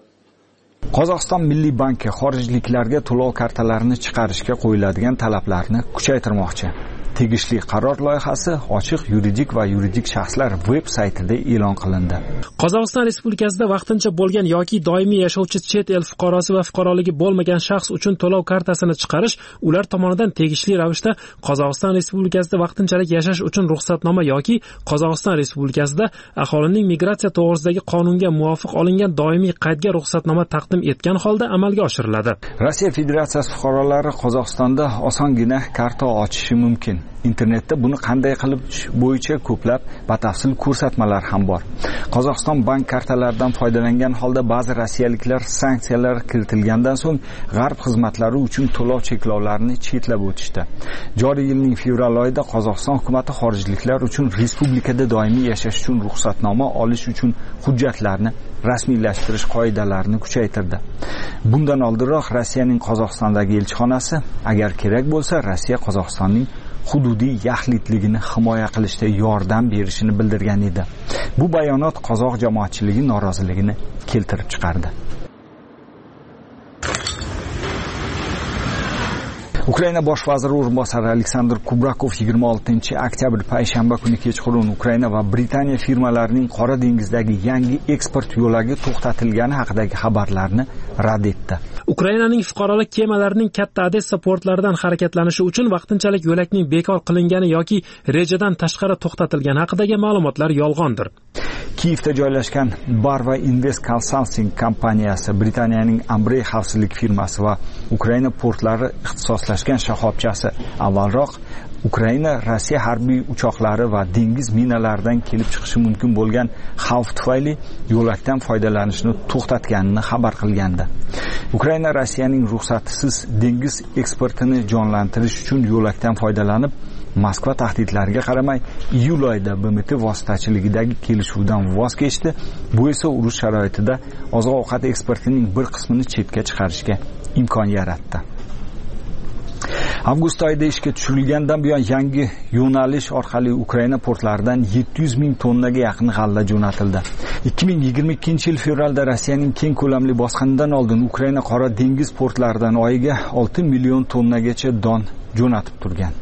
Qozog'iston Milliy banki xorijliklarga to'lov kartalarini chiqarishga qo'yiladigan talablarni kuchaytirmoqchi. Tegishli qaror loyihasi ochiq yuridik va yuridik shaxslar veb saytida e'lon qilindi. Qozog'iston Respublikasida vaqtincha bo'lgan yoki doimiy yashovchi chet el fuqarosi va fuqaroligi bo'lmagan shaxs uchun to'lov kartasini chiqarish ular tomonidan tegishli ravishda Qozog'iston Respublikasida vaqtinchalik yashash uchun ruxsatnoma yoki Qozog'iston Respublikasida aholining migratsiya to'g'risidagi qonunga muvofiq olingan doimiy qaydga ruxsatnoma taqdim etgan holda amalga oshiriladi. Rossiya Federatsiyasi fuqarolari Qozog'istonda osongina karta ochishi mumkin. Internetda buni qanday qilib bo'yicha ko'plab batafsil ko'rsatmalar ham bor. Qozog'iston bank kartalaridan foydalangan holda ba'zi rossiyaliklar sanksiyalar kiritilgandan so'ng g'arb xizmatlari uchun to'lov cheklovlarini chetlab o'tishdi. Joriy yilning fevral oyida Qozog'iston hukumatı xorijliklar uchun respublikada doimiy yashash uchun ruxsatnoma olish uchun hujjatlarni rasmiylashtirish qoidalarini kuchaytirdi. Bundan oldinroq Rossiyaning Qozog'istondagi elchixonasi agar kerak bo'lsa Rossiya Qozog'istonning hududiy yaxlitligini himoya qilishda yordam berishini bildirgan edi. Bu bayonot qozoq jamoatchiligi noroziligini keltirib chiqardi. Ukraina bosh vaziri o'rinbosari Aleksandr Kubrakov 26-oktyabr payshanba kuni kechqurun Ukraina va Britaniya firmalarining Qora dengizdagi yangi eksport yo'lagi to'xtatilgani haqidagi xabarlarni rad etdi. Ukrainaning fuqarolik kemalarining katta Odessa portlaridan harakatlanishi uchun vaqtinchalik yo'lakning bekor qilingani yoki rejadan tashqari to'xtatilgani haqidagi ma'lumotlar yolg'ondir. Kiyevda joylashgan Barva Invest Consulting kompaniyasi, Britaniyaning Ambrey xavfsizlik firmasi va Ukraina portlari ixtisoslashgan shoxobchasi avvalroq Ukraina Rossiya harbiy uchoqlari va dengiz minalaridan kelib chiqishi mumkin bo'lgan xavf tufayli yo'lakdan foydalanishni to'xtatganini xabar qilgandi. Ukraina Rossiyaning ruxsatisiz dengiz eksportini jonlantirish uchun yo'lakdan foydalanib, Moskva tahdidlariga qaramay iyul oyida BMT vositachiligidagi kelishuvdan voz kechdi. Bu esa urush sharoitida oziq-ovqat eksportining bir qismini chetga chiqarishga imkon yaratdi. Avgust oyida ishga tushirilgandan buyon yangi yo'nalish orqali Ukraina portlaridan 700 ming tonnaga yaqin g'alla jo'natildi. 2022-yil fevralda Rossiyaning keng ko'lamli bosqinidan oldin Ukraina Qora dengiz portlaridan oyiga 6 million tonnagacha don jo'natib turgan.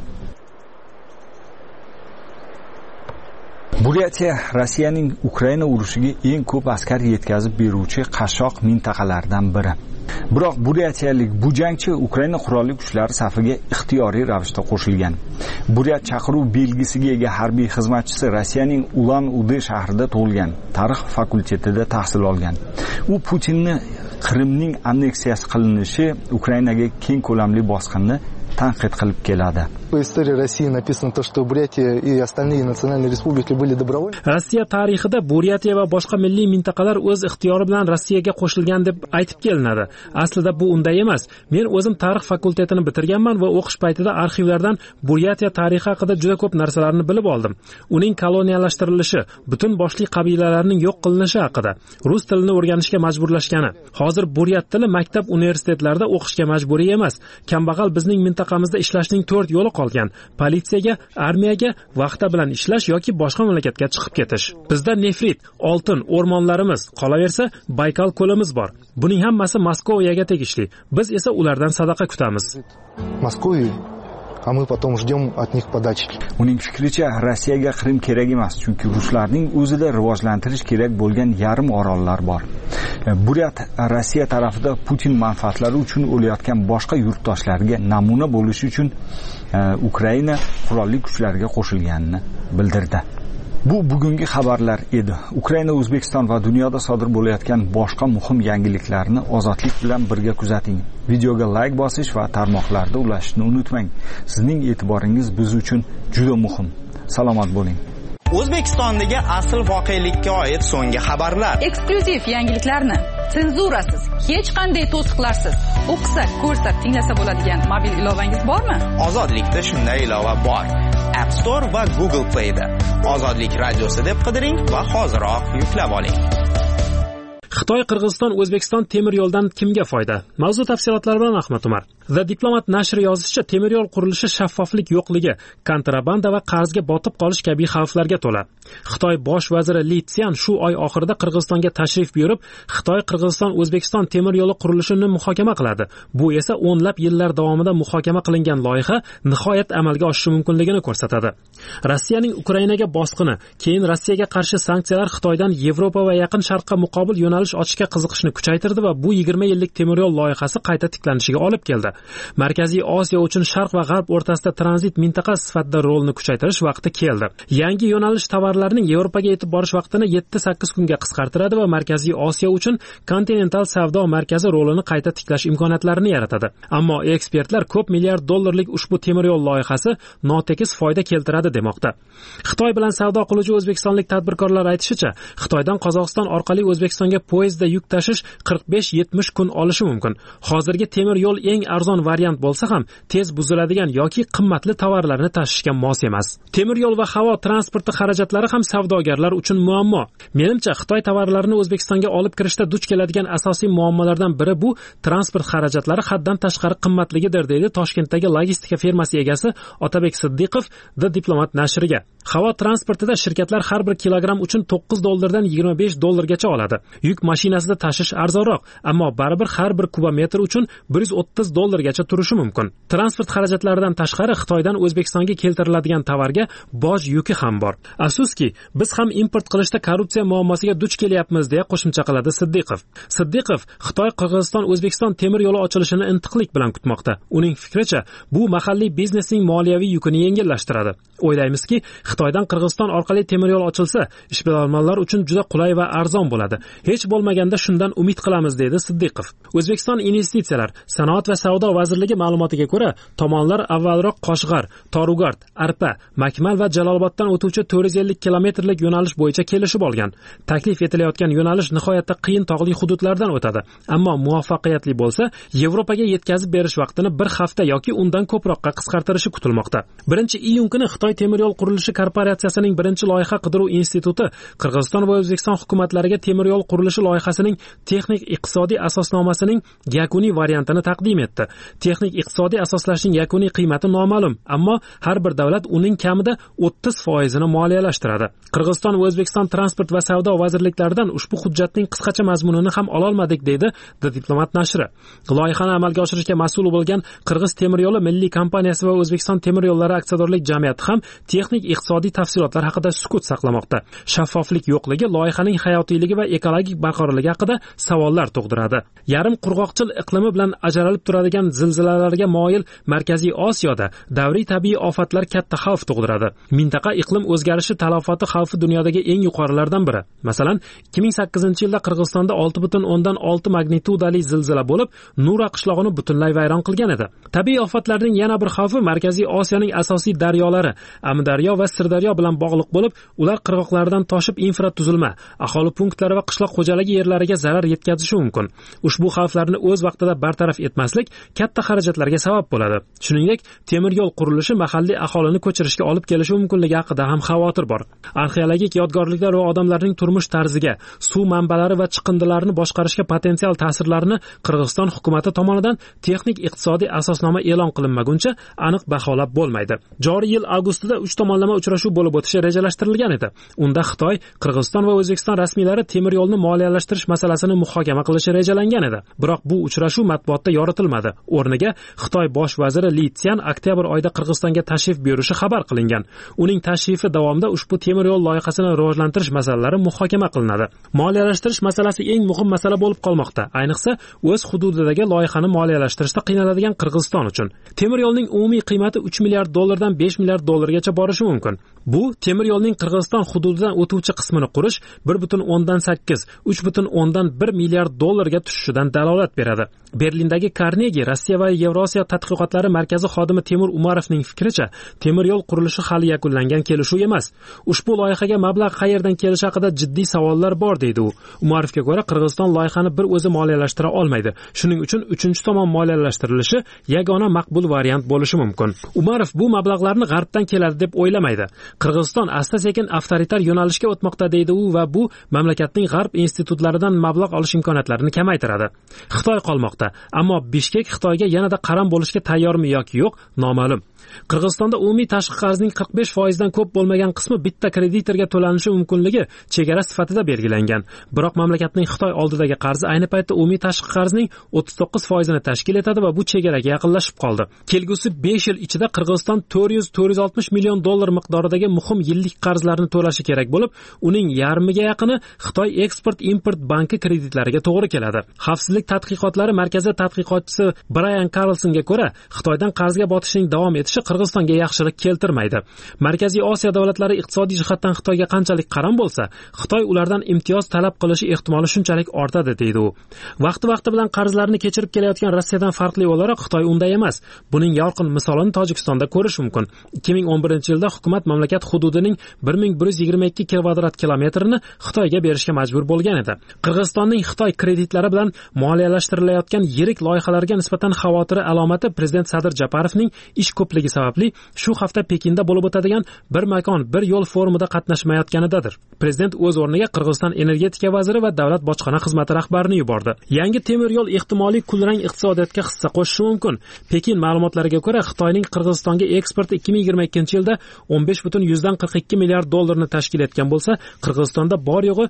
Buryatiya Rossiyaning Ukraina urushiga eng ko'p askar yetkazib beruvchi qashshoq mintaqalardan biri. Biroq buryatiyalik bu jangchi Ukraina qurolli kuchlari safiga ixtiyoriy ravishda qo'shilgan. Buryat chaqiruv belgisiga ega harbiy xizmatchisi Rossiyaning Ulan-Ude shahrida tug'ilgan. Tarix fakultetida tahsil olgan. U Putinni Qrimning anneksiyasi qilinishi, Ukrainaga keng ko'lamli bosqinni tanqid qilib keladi. В истории России написано то, что Бурятия и остальные национальные республики были добровольны. Rossiya tarixida Buryatiya va boshqa milliy mintaqalar o'z ixtiyori bilan Rossiyaga qo'shilgan deb aytib kelinadi. Aslida bu unday emas. Men o'zim tarix fakultetini bitirganman va o'qish paytida arxivlardan Buryatiya tarixi haqida juda ko'p narsalarni bilib oldim. Uning koloniyalashtirilishi, butun boshli qabilalarning yo'q qilinishi haqida, rus tilini o'rganishga majburlashgani. Hozir buryat tili maktab, universitetlarda o'qishga majburiy emas. Kambag'al bizning mintaqamizda ishlashning 4 yo'li qolgan: politsiyaga, armiyaga vaqti bilan ishlash yoki boshqa mamlakatga chiqib ketish. Bizda nefrit, oltin, o'rmonlarimiz, qolaversa Baykal ko'limiz bor. Buning hammasi Moskvaga tegishli. Biz esa ulardan sadaqa kutamiz. Moskva а мы потом ждем от них подачки. Uning fikricha, Rossiyaga Qrim kerak emas, chunki ruslarning o'zida rivojlantirish kerak bo'lgan yarim orollar bor. Buryat Rossiya tarafida Putin manfaatlari uchun o'layotgan boshqa yurtdoshlarga namuna bo'lish uchun Ukraina qurolli kuchlariga qo'shilganini bildirdi. Bu bugungi xabarlar edi. Ukraina, O'zbekiston va dunyoda sodir bo'layotgan boshqa muhim yangiliklarni ozodlik bilan birga kuzating. Videoga like bosish va tarmoqlarda ulashishni unutmang. Sizning e'tiboringiz biz uchun juda muhim. Salomat bo'ling. O'zbekistondagi asl voqelikka oid so'nggi xabarlar. Eksklyuziv yangiliklarni senzurasiz, hech qanday to'siqlarsiz o'qisa, ko'rsa, tinglasa bo'ladigan mobil ilovangiz bormi? Ozodlikda shunday ilova bor. App Store va Google Play'da Ozodlik radiosi deb qidiring va hoziroq yuklab oling. Xitoy, Qirg'iziston, O'zbekiston temir yo'ldan kimga foyda? Mavzu tafsilotlari bilan Ahmad Umar. The Diplomat nashri yozishicha, temir yo'l qurilishi shaffoflik yo'qligi, kontrabanda va qarzga botib qolish kabi xavflarga to'la. Xitoy bosh vaziri Li Tsian shu oy oxirida Qirg'izistonga tashrif buyurib, Xitoy, Qirg'iziston, O'zbekiston temir yo'li qurilishini muhokama qiladi. Bu esa o'nlab yillar davomida muhokama qilingan loyiha nihoyat amalga oshishi mumkinligini ko'rsatadi. Rossiyaning Ukrainaga bosqini, keyin Rossiyaga qarshi sanksiyalar Xitoydan Yevropa va Yaqin Sharqqa muqobil yo'nalish ochishga qiziqishni kuchaytirdi va bu 20 yillik temir yo'l loyihasi qayta tiklanishiga olib keldi. Markaziy Osiyo uchun Sharq va G'arb o'rtasida tranzit mintaqa sifatida rolni kuchaytirish vaqti keldi. Yangi yo'nalish tovarlarning Yevropaga yetib borish vaqtini 7-8 kunga qisqartiradi va Markaziy Osiyo uchun kontinental savdo markazi rolini qayta tiklash imkoniyatlarini yaratadi. Ammo ekspertlar ko'p milliard dollarlik ushbu temir yo'l loyihasi notekis foyda keltiradi demoqda. Xitoy bilan savdo qiluvchi o'zbekistonlik tadbirkorlar aytishicha, Xitoydan Qozog'iston orqali O'zbekistonga poyezdda yuk tashish 45-70 kun olishi mumkin. Hozirgi temir yo'l eng arzon variant bo'lsa ham, tez buziladigan yoki qimmatli tovarlarni tashishga mos emas. Temir yo'l va havo transporti xarajatlari ham savdogarlar uchun muammo. Menimcha, Xitoy tovarlarini O'zbekistonga olib kirishda duch keladigan asosiy muammolardan biri bu transport xarajatlari haddan tashqari qimmatligidir, deydi Toshkentdagi logistika firmasi egasi Otabek Siddiqov The Diplomat nashriga. Havo transportida shirkatlar har bir kilogramm uchun $9 dan $25 oladi. Yuk mashinasida tashish arzonroq, ammo baribir har bir kubometr uchun $130 gacha turishi mumkin. Transport xarajatlaridan tashqari Xitoydan O'zbekistonga keltiriladigan tovarga boj yuki ham bor. Afsuski, biz ham import qilishda korrupsiya muammosiga duch kelyapmiz, deya qo'shimcha qiladi Siddiqov. Siddiqov Xitoy, Qirg'iziston, O'zbekiston temir yo'li ochilishini intiqlik bilan kutmoqda. Uning fikricha, bu mahalliy biznesning moliyaviy yukini yengillashtiradi. O'ylaymizki, Xitoydan Qirg'iziston orqali temir yo'l ochilsa, ishbilarmonlar uchun juda qulay va arzon bo'ladi. Hech bo'lmaganda shundan umid qilamiz, dedi Siddiqov. O'zbekiston investitsiyalar, sanoat va savdo vazirligi ma'lumotiga ko'ra, tomonlar avvalroq Qo'shg'ar, Torugard, Arpa, Makmal va Jaloloboddan o'tuvchi 450 kilometrlik yo'nalish bo'yicha kelishib olgan. Taklif etilayotgan yo'nalish nihoyatda qiyin tog'li hududlardan o'tadi. Ammo muvaffaqiyatli bo'lsa, Yevropaga yetkazib berish vaqtini bir hafta yoki undan ko'proqqa qisqartirishi kutilmoqda. 1-iyun kuni Xitoy temir yo'l qurilishi korporatsiyasining birinchi loyiha qidiruv instituti Qirg'iziston va O'zbekiston hukumatlariga temir yo'l qurilishi loyihasining texnik iqtisodiy asosnomasining yakuniy variantini taqdim etdi. Texnik iqtisodiy asoslashning yakuniy qiymati noma'lum, ammo har bir davlat uning kamida 30% ni moliyalashtiradi. Qirg'iziston va O'zbekiston transport va savdo vazirliklaridan ushbu hujjatning qisqacha mazmunini ham ola olmadik, deydi The Diplomat nashri. Loyihani amalga oshirishga mas'ul bo'lgan Qirg'iz temir yo'li milliy kompaniyasi va O'zbekiston temir yo'llari aksiyadorlik jamiyati ham texnik iqtisodiy tafsilotlar haqida sukut saqlamoqda. Shaffoflik yo'qligi loyihaning hayotiyligi va ekologik barqarorligi haqida savollar tug'diradi. Yarim qurg'oqchil iqlimi bilan ajralib turadigan zilzilalarga moyil Markaziy Osiyoda davriy tabiiy ofatlar katta xavf tug'diradi. Mintaqa iqlim o'zgarishi talafoti xavfi dunyodagi eng yuqorilardan biri. Masalan, 2008-yilda Qirg'izistonda 6.6 magnitudali zilzila bo'lib, Nura qishlog'ini butunlay vayron qilgan edi. Tabiiy ofatlarning yana bir xavfi Markaziy Osiyoning asosiy daryolari, Amudaryo va Sirdaryo bilan bog'liq bo'lib, ular qirg'oqlardan toshib infratuzilma, aholi punktlari va qishloq xo'jaligi yerlariga zarar yetkazishi mumkin. Ushbu xavflarni o'z vaqtida bartaraf etmaslik katta xarajatlarga sabab bo'ladi. Shuningdek, temir yo'l qurilishi mahalliy aholini ko'chirishga olib kelishi mumkinligi haqida ham xavotir bor. Arxeologik yodgorliklar va odamlarning turmush tarziga, suv manbalari va chiqindilarni boshqarishga potensial ta'sirlarini Qirg'iziston hukumati tomonidan texnik iqtisodiy asosnoma e'lon qilinmaguncha aniq baholab bo'lmaydi. Joriy yil avgustida 3 tomonlama uchrashuv bo'lib o'tishi rejalashtirilgan edi. Unda Xitoy, Qirg'iziston va O'zbekiston rasmiylari temir yo'lni moliyalashtirish masalasini muhokama qilishi rejalangan edi. Biroq bu uchrashuv matbuotda yoritilmadi. O'rniga Xitoy bosh vaziri Li Tsian oktyabr oyida Qirg'izistonga tashrif buyurishi xabar qilingan. Uning tashrifi davomida ushbu temir yo'l loyihasini rivojlantirish masalalari muhokama qilinadi. Moliyalashtirish masalasi eng muhim masala bo'lib qolmoqda. Ayniqsa, o'z hududidagi loyihani moliyalashtirishda qiynaladigan Qirg'iziston uchun. Temir yo'lning umumiy qiymati 3 milliard dollardan 5 milliard dollargacha borishi mumkin. Bu temir yo'lning Qirg'iziston hududidan o'tuvchi qismini qurish 1.8, 3.1 milliard dollarga tushishidan dalolat beradi. Berlindagi Carnegie Rossiya va Yevrosiyo tadqiqotlari markazi xodimi Temur Umarovning fikricha, temir yo'l qurilishi hali yakunlangan kelishuv emas. Ushbu loyihaga mablag' qayerdan kelishi haqida jiddiy savollar bor deydi u. Umarovga ko'ra, Qirg'iziston loyihani bir o'zi moliyalashtira olmaydi. Shuning uchun uchinchi tomon moliyalashtirilishi yagona maqbul variant bo'lishi mumkin. Umarov bu mablag'larni g'arbdan keladi deb o'ylamaydi. Qirg'iziston asta-sekin avtoritar yo'nalishga o'tmoqda deydi u va bu mamlakatning g'arb institutlaridan mablag' olish imkoniyatlarini kamaytiradi. Xitoy qolmoqda, ammo Bishkek Xitoyga yanada qaram bo'lishga tayyormi yoki yo'q, noma'lum. Qirg'izistonda umumiy tashqi qarzning 45% dan ko'p bo'lmagan qismi bitta kreditorga to'lanishi mumkinligi chegara sifatida belgilangan. Biroq mamlakatning Xitoy oldidagi qarzi ayni paytda umumiy tashqi qarzning 39% ni tashkil etadi va bu chegaraga yaqinlashib qoldi. Kelgusi 5 yil ichida Qirg'iziston 400-460 million dollar miqdoridagi muhim yillik qarzlarni to'lashi kerak bo'lib, uning yarmiga yaqini Xitoy Eksport-Import banki kreditlariga to'g'ri keladi. Xavfsizlik tadqiqotlari markazi tadqiqotchisi Brian Carlsonga ko'ra, Xitoydan qarzga botishning davom etishi Qirg'izistonga yaxshilik keltirmaydi. Markaziy Osiyo davlatlari iqtisodiy jihatdan Xitoyga qanchalik qaram bo'lsa, Xitoy ulardan imtiyoz talab qilishi ehtimoli shunchalik ortadi deydi u. Vaqti bilan qarzlarni kechirib kelayotgan Rossiyadan farqli o'laroq Xitoy unday emas. Buning yorqin misolini Tojikistonda ko'rish mumkin. 2011-yilda hukumat mamlakat hududining 1122 kvadrat kilometrini Xitoyga berishga majbur bo'lgan edi. Qirg'izistonning Xitoy kreditlari bilan moliyalashtiriladigan yirik loyihalarga nisbatan xavotiri alomati prezident Sadir Japarovning ish ko'pligi sababli shu hafta Pekinda bo'lib o'tadigan bir makon, bir yo'l forumida qatnashmayotganidadir. Prezident o'z o'rniga Qirg'iziston energetika vaziri va davlat bojxona xizmati rahbarini yubordi. Yangi temir yo'l ehtimoliy kulrang iqtisodiyotga hissa qo'shishi mumkin. Pekin ma'lumotlariga ko'ra, Xitoyning Qirg'izistonga eksporti 2022-yilda 15.42 milliard dollarni tashkil etgan bo'lsa, Qirg'izistonda bor yo'g'i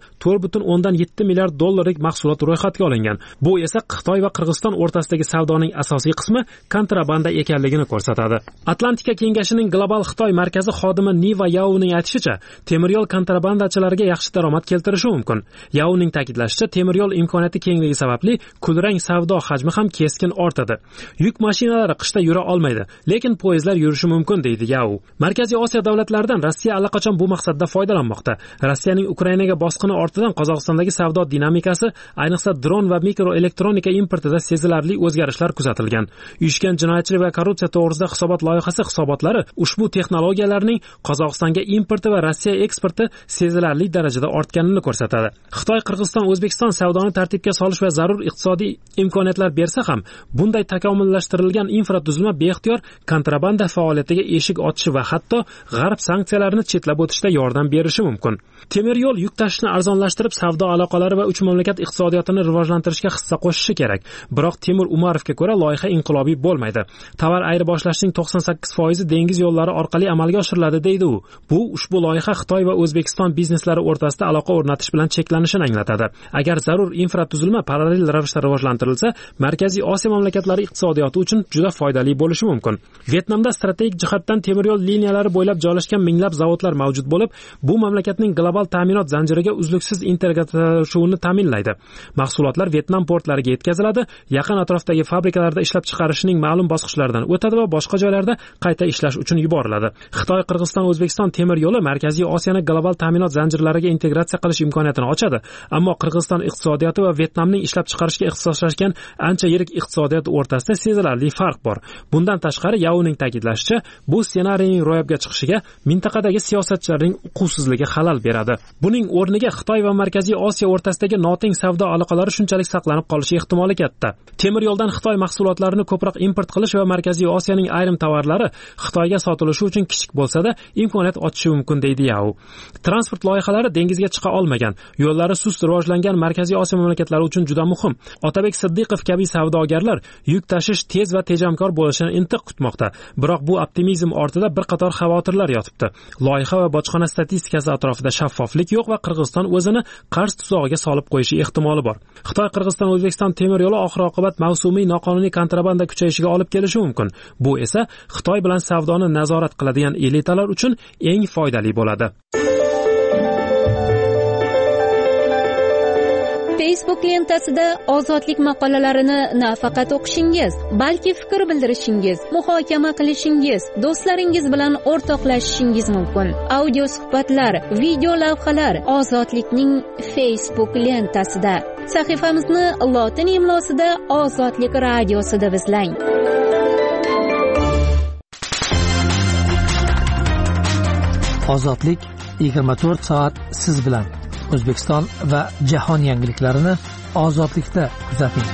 4.7 milliard dollarlik mahsulot ro'yxatga olingan. Bu esa Xitoy va Qirg'iziston o'rtasidagi savdoning asosiy qismi kontrabanda ekanligini ko'rsatadi. Atlantika kengashining global Xitoy markazi xodimi Niva Yaoning aytishicha, temir yo'l kontrabandachilariga yaxshi daromad keltirishi mumkin. Yaoning ta'kidlashicha, temir yo'l imkoniyati kengligi sababli kulrang savdo hajmi ham keskin ortadi. Yuk mashinalari qishda yura olmaydi, lekin poyezdlar yurishi mumkin deydi Yao. Markaziy Osiyo davlatlaridan Rossiya allaqachon bu maqsadda foydalanmoqda. Rossiyaning Ukrainaga bosqini ortidan Qozog'istondagi savdo dinamikasi, ayniqsa dron va mikroelektronika importida sezilarli o'zgarishlar kuzatilgan. Uyushgan jinoyatchilik va korrupsiya to'g'risida hisobot loyihasi hisobotlari ushbu texnologiyalarning Qozog'istonga importi va Rossiya eksporti sezilarli darajada ortganini ko'rsatadi. Xitoy, Qirg'iziston, O'zbekiston savdoni tartibga solish va zarur iqtisodiy imkoniyatlar bersa ham, bunday takomillashtirilgan infratuzilma beixtiyor kontrabanda faoliyatiga eshik ochishi va hatto g'arb sanksiyalarini chetlab o'tishda yordam berishi mumkin. Temir yo'l yuk tashishni arzonlashtirib, savdo aloqalari va uch mamlakat iqtisodiyotini rivojlantirishga hissa qo'shishi kerak. Biroq Temur Umarovga ko'ra, loyiha inqilobiy bo'lmaydi. Tovar ayirboshlashning 98% dengiz yo'llari orqali amalga oshiriladi deydi u. Bu ushbu loyiha Xitoy va O'zbekiston bizneslari o'rtasida aloqa o'rnatish bilan cheklanishini anglatadi. Agar zarur infratuzilma parallel ravishda rivojlantirilsa, Markaziy Osiyo mamlakatlari iqtisodiyoti uchun juda foydali bo'lishi mumkin. Vyetnamda strategik jihatdan temir yo'l liniyalari bo'ylab joylashgan minglab zavodlar mavjud bo'lib, bu mamlakatning global ta'minot zanjiriga uzluksiz integratsiyani ta'minlaydi. Mahsulotlar Vyetnam portlariga yetkaziladi, yaqin atrofdagi fabrikalarda ishlab chiqarishning ma'lum bosqichlaridan o'tadi va boshqa joylarda yo'nalishlarda qayta ishlash uchun yuboriladi. Xitoy Qirg'iziston O'zbekiston temir yo'li Markaziy Osiyoni global ta'minot zanjirlariga integratsiya qilish imkoniyatini ochadi, ammo Qirg'iziston iqtisodiyoti va Vyetnamning ishlab chiqarishga ixtisoslashgan ancha yirik iqtisodiyot o'rtasida sezilarli farq bor. Bundan tashqari Yauning ta'kidlashicha, bu ssenariyning ro'yobga chiqishiga mintaqadagi siyosatchilarning uquvsizligi xalal beradi. Buning o'rniga Xitoy va Markaziy Osiyo o'rtasidagi noteng savdo aloqalari shunchalik saqlanib qolishi ehtimoli katta. Temir yo'ldan Xitoy mahsulotlarini ko'proq import qilish va Markaziy Osiyoning ayrim tovarlari Xitoyga sotilishi uchun kichik bo'lsa-da imkoniyat ochishi mumkin deydi Yau. Transport loyihalari dengizga chiqa olmagan, yo'llari sust rivojlangan Markaziy Osiyo mamlakatlari uchun juda muhim. Otabek Siddiqov kabi savdogarlar yuk tashish tez va tejamkor bo'lishini intiq kutmoqda. Biroq bu optimizm ortida bir qator xavotirlar yotibdi. Loyiha va bojxona statistikasi atrofida shaffoflik yo'q va Qirg'iziston o'zini qarz tuzog'iga solib qo'yishi ehtimoli bor. Xitoy Qirg'iziston O'zbekiston temir yo'li oxir-oqibat mavsumiy noqonuniy kontrabanda kuchayishiga olib kelishi mumkin. Bu esa Xitoy bilan savdoni nazorat qiladigan elitalar uchun eng foydali bo'ladi. Facebook lentasida ozodlik maqolalarini nafaqat o'qishingiz, balki fikr bildirishingiz, muhokama qilishingiz, do'stlaringiz bilan o'rtoqlashishingiz mumkin. Audio suhbatlar, video lavhalar Ozodlikning Facebook lentasida. Sahifamizni lotin imlosida Ozodlik radiosi deb izlang. Ozodlik 24 soat siz bilan. O'zbekiston va jahon yangiliklarini ozodlikda kuzating.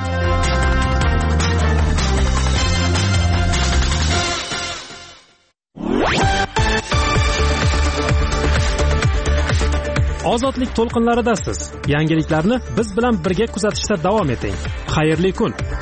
Ozodlik to'lqinlaridasiz. Yangiliklarni biz bilan birga kuzatishda davom eting. Xayrli kun.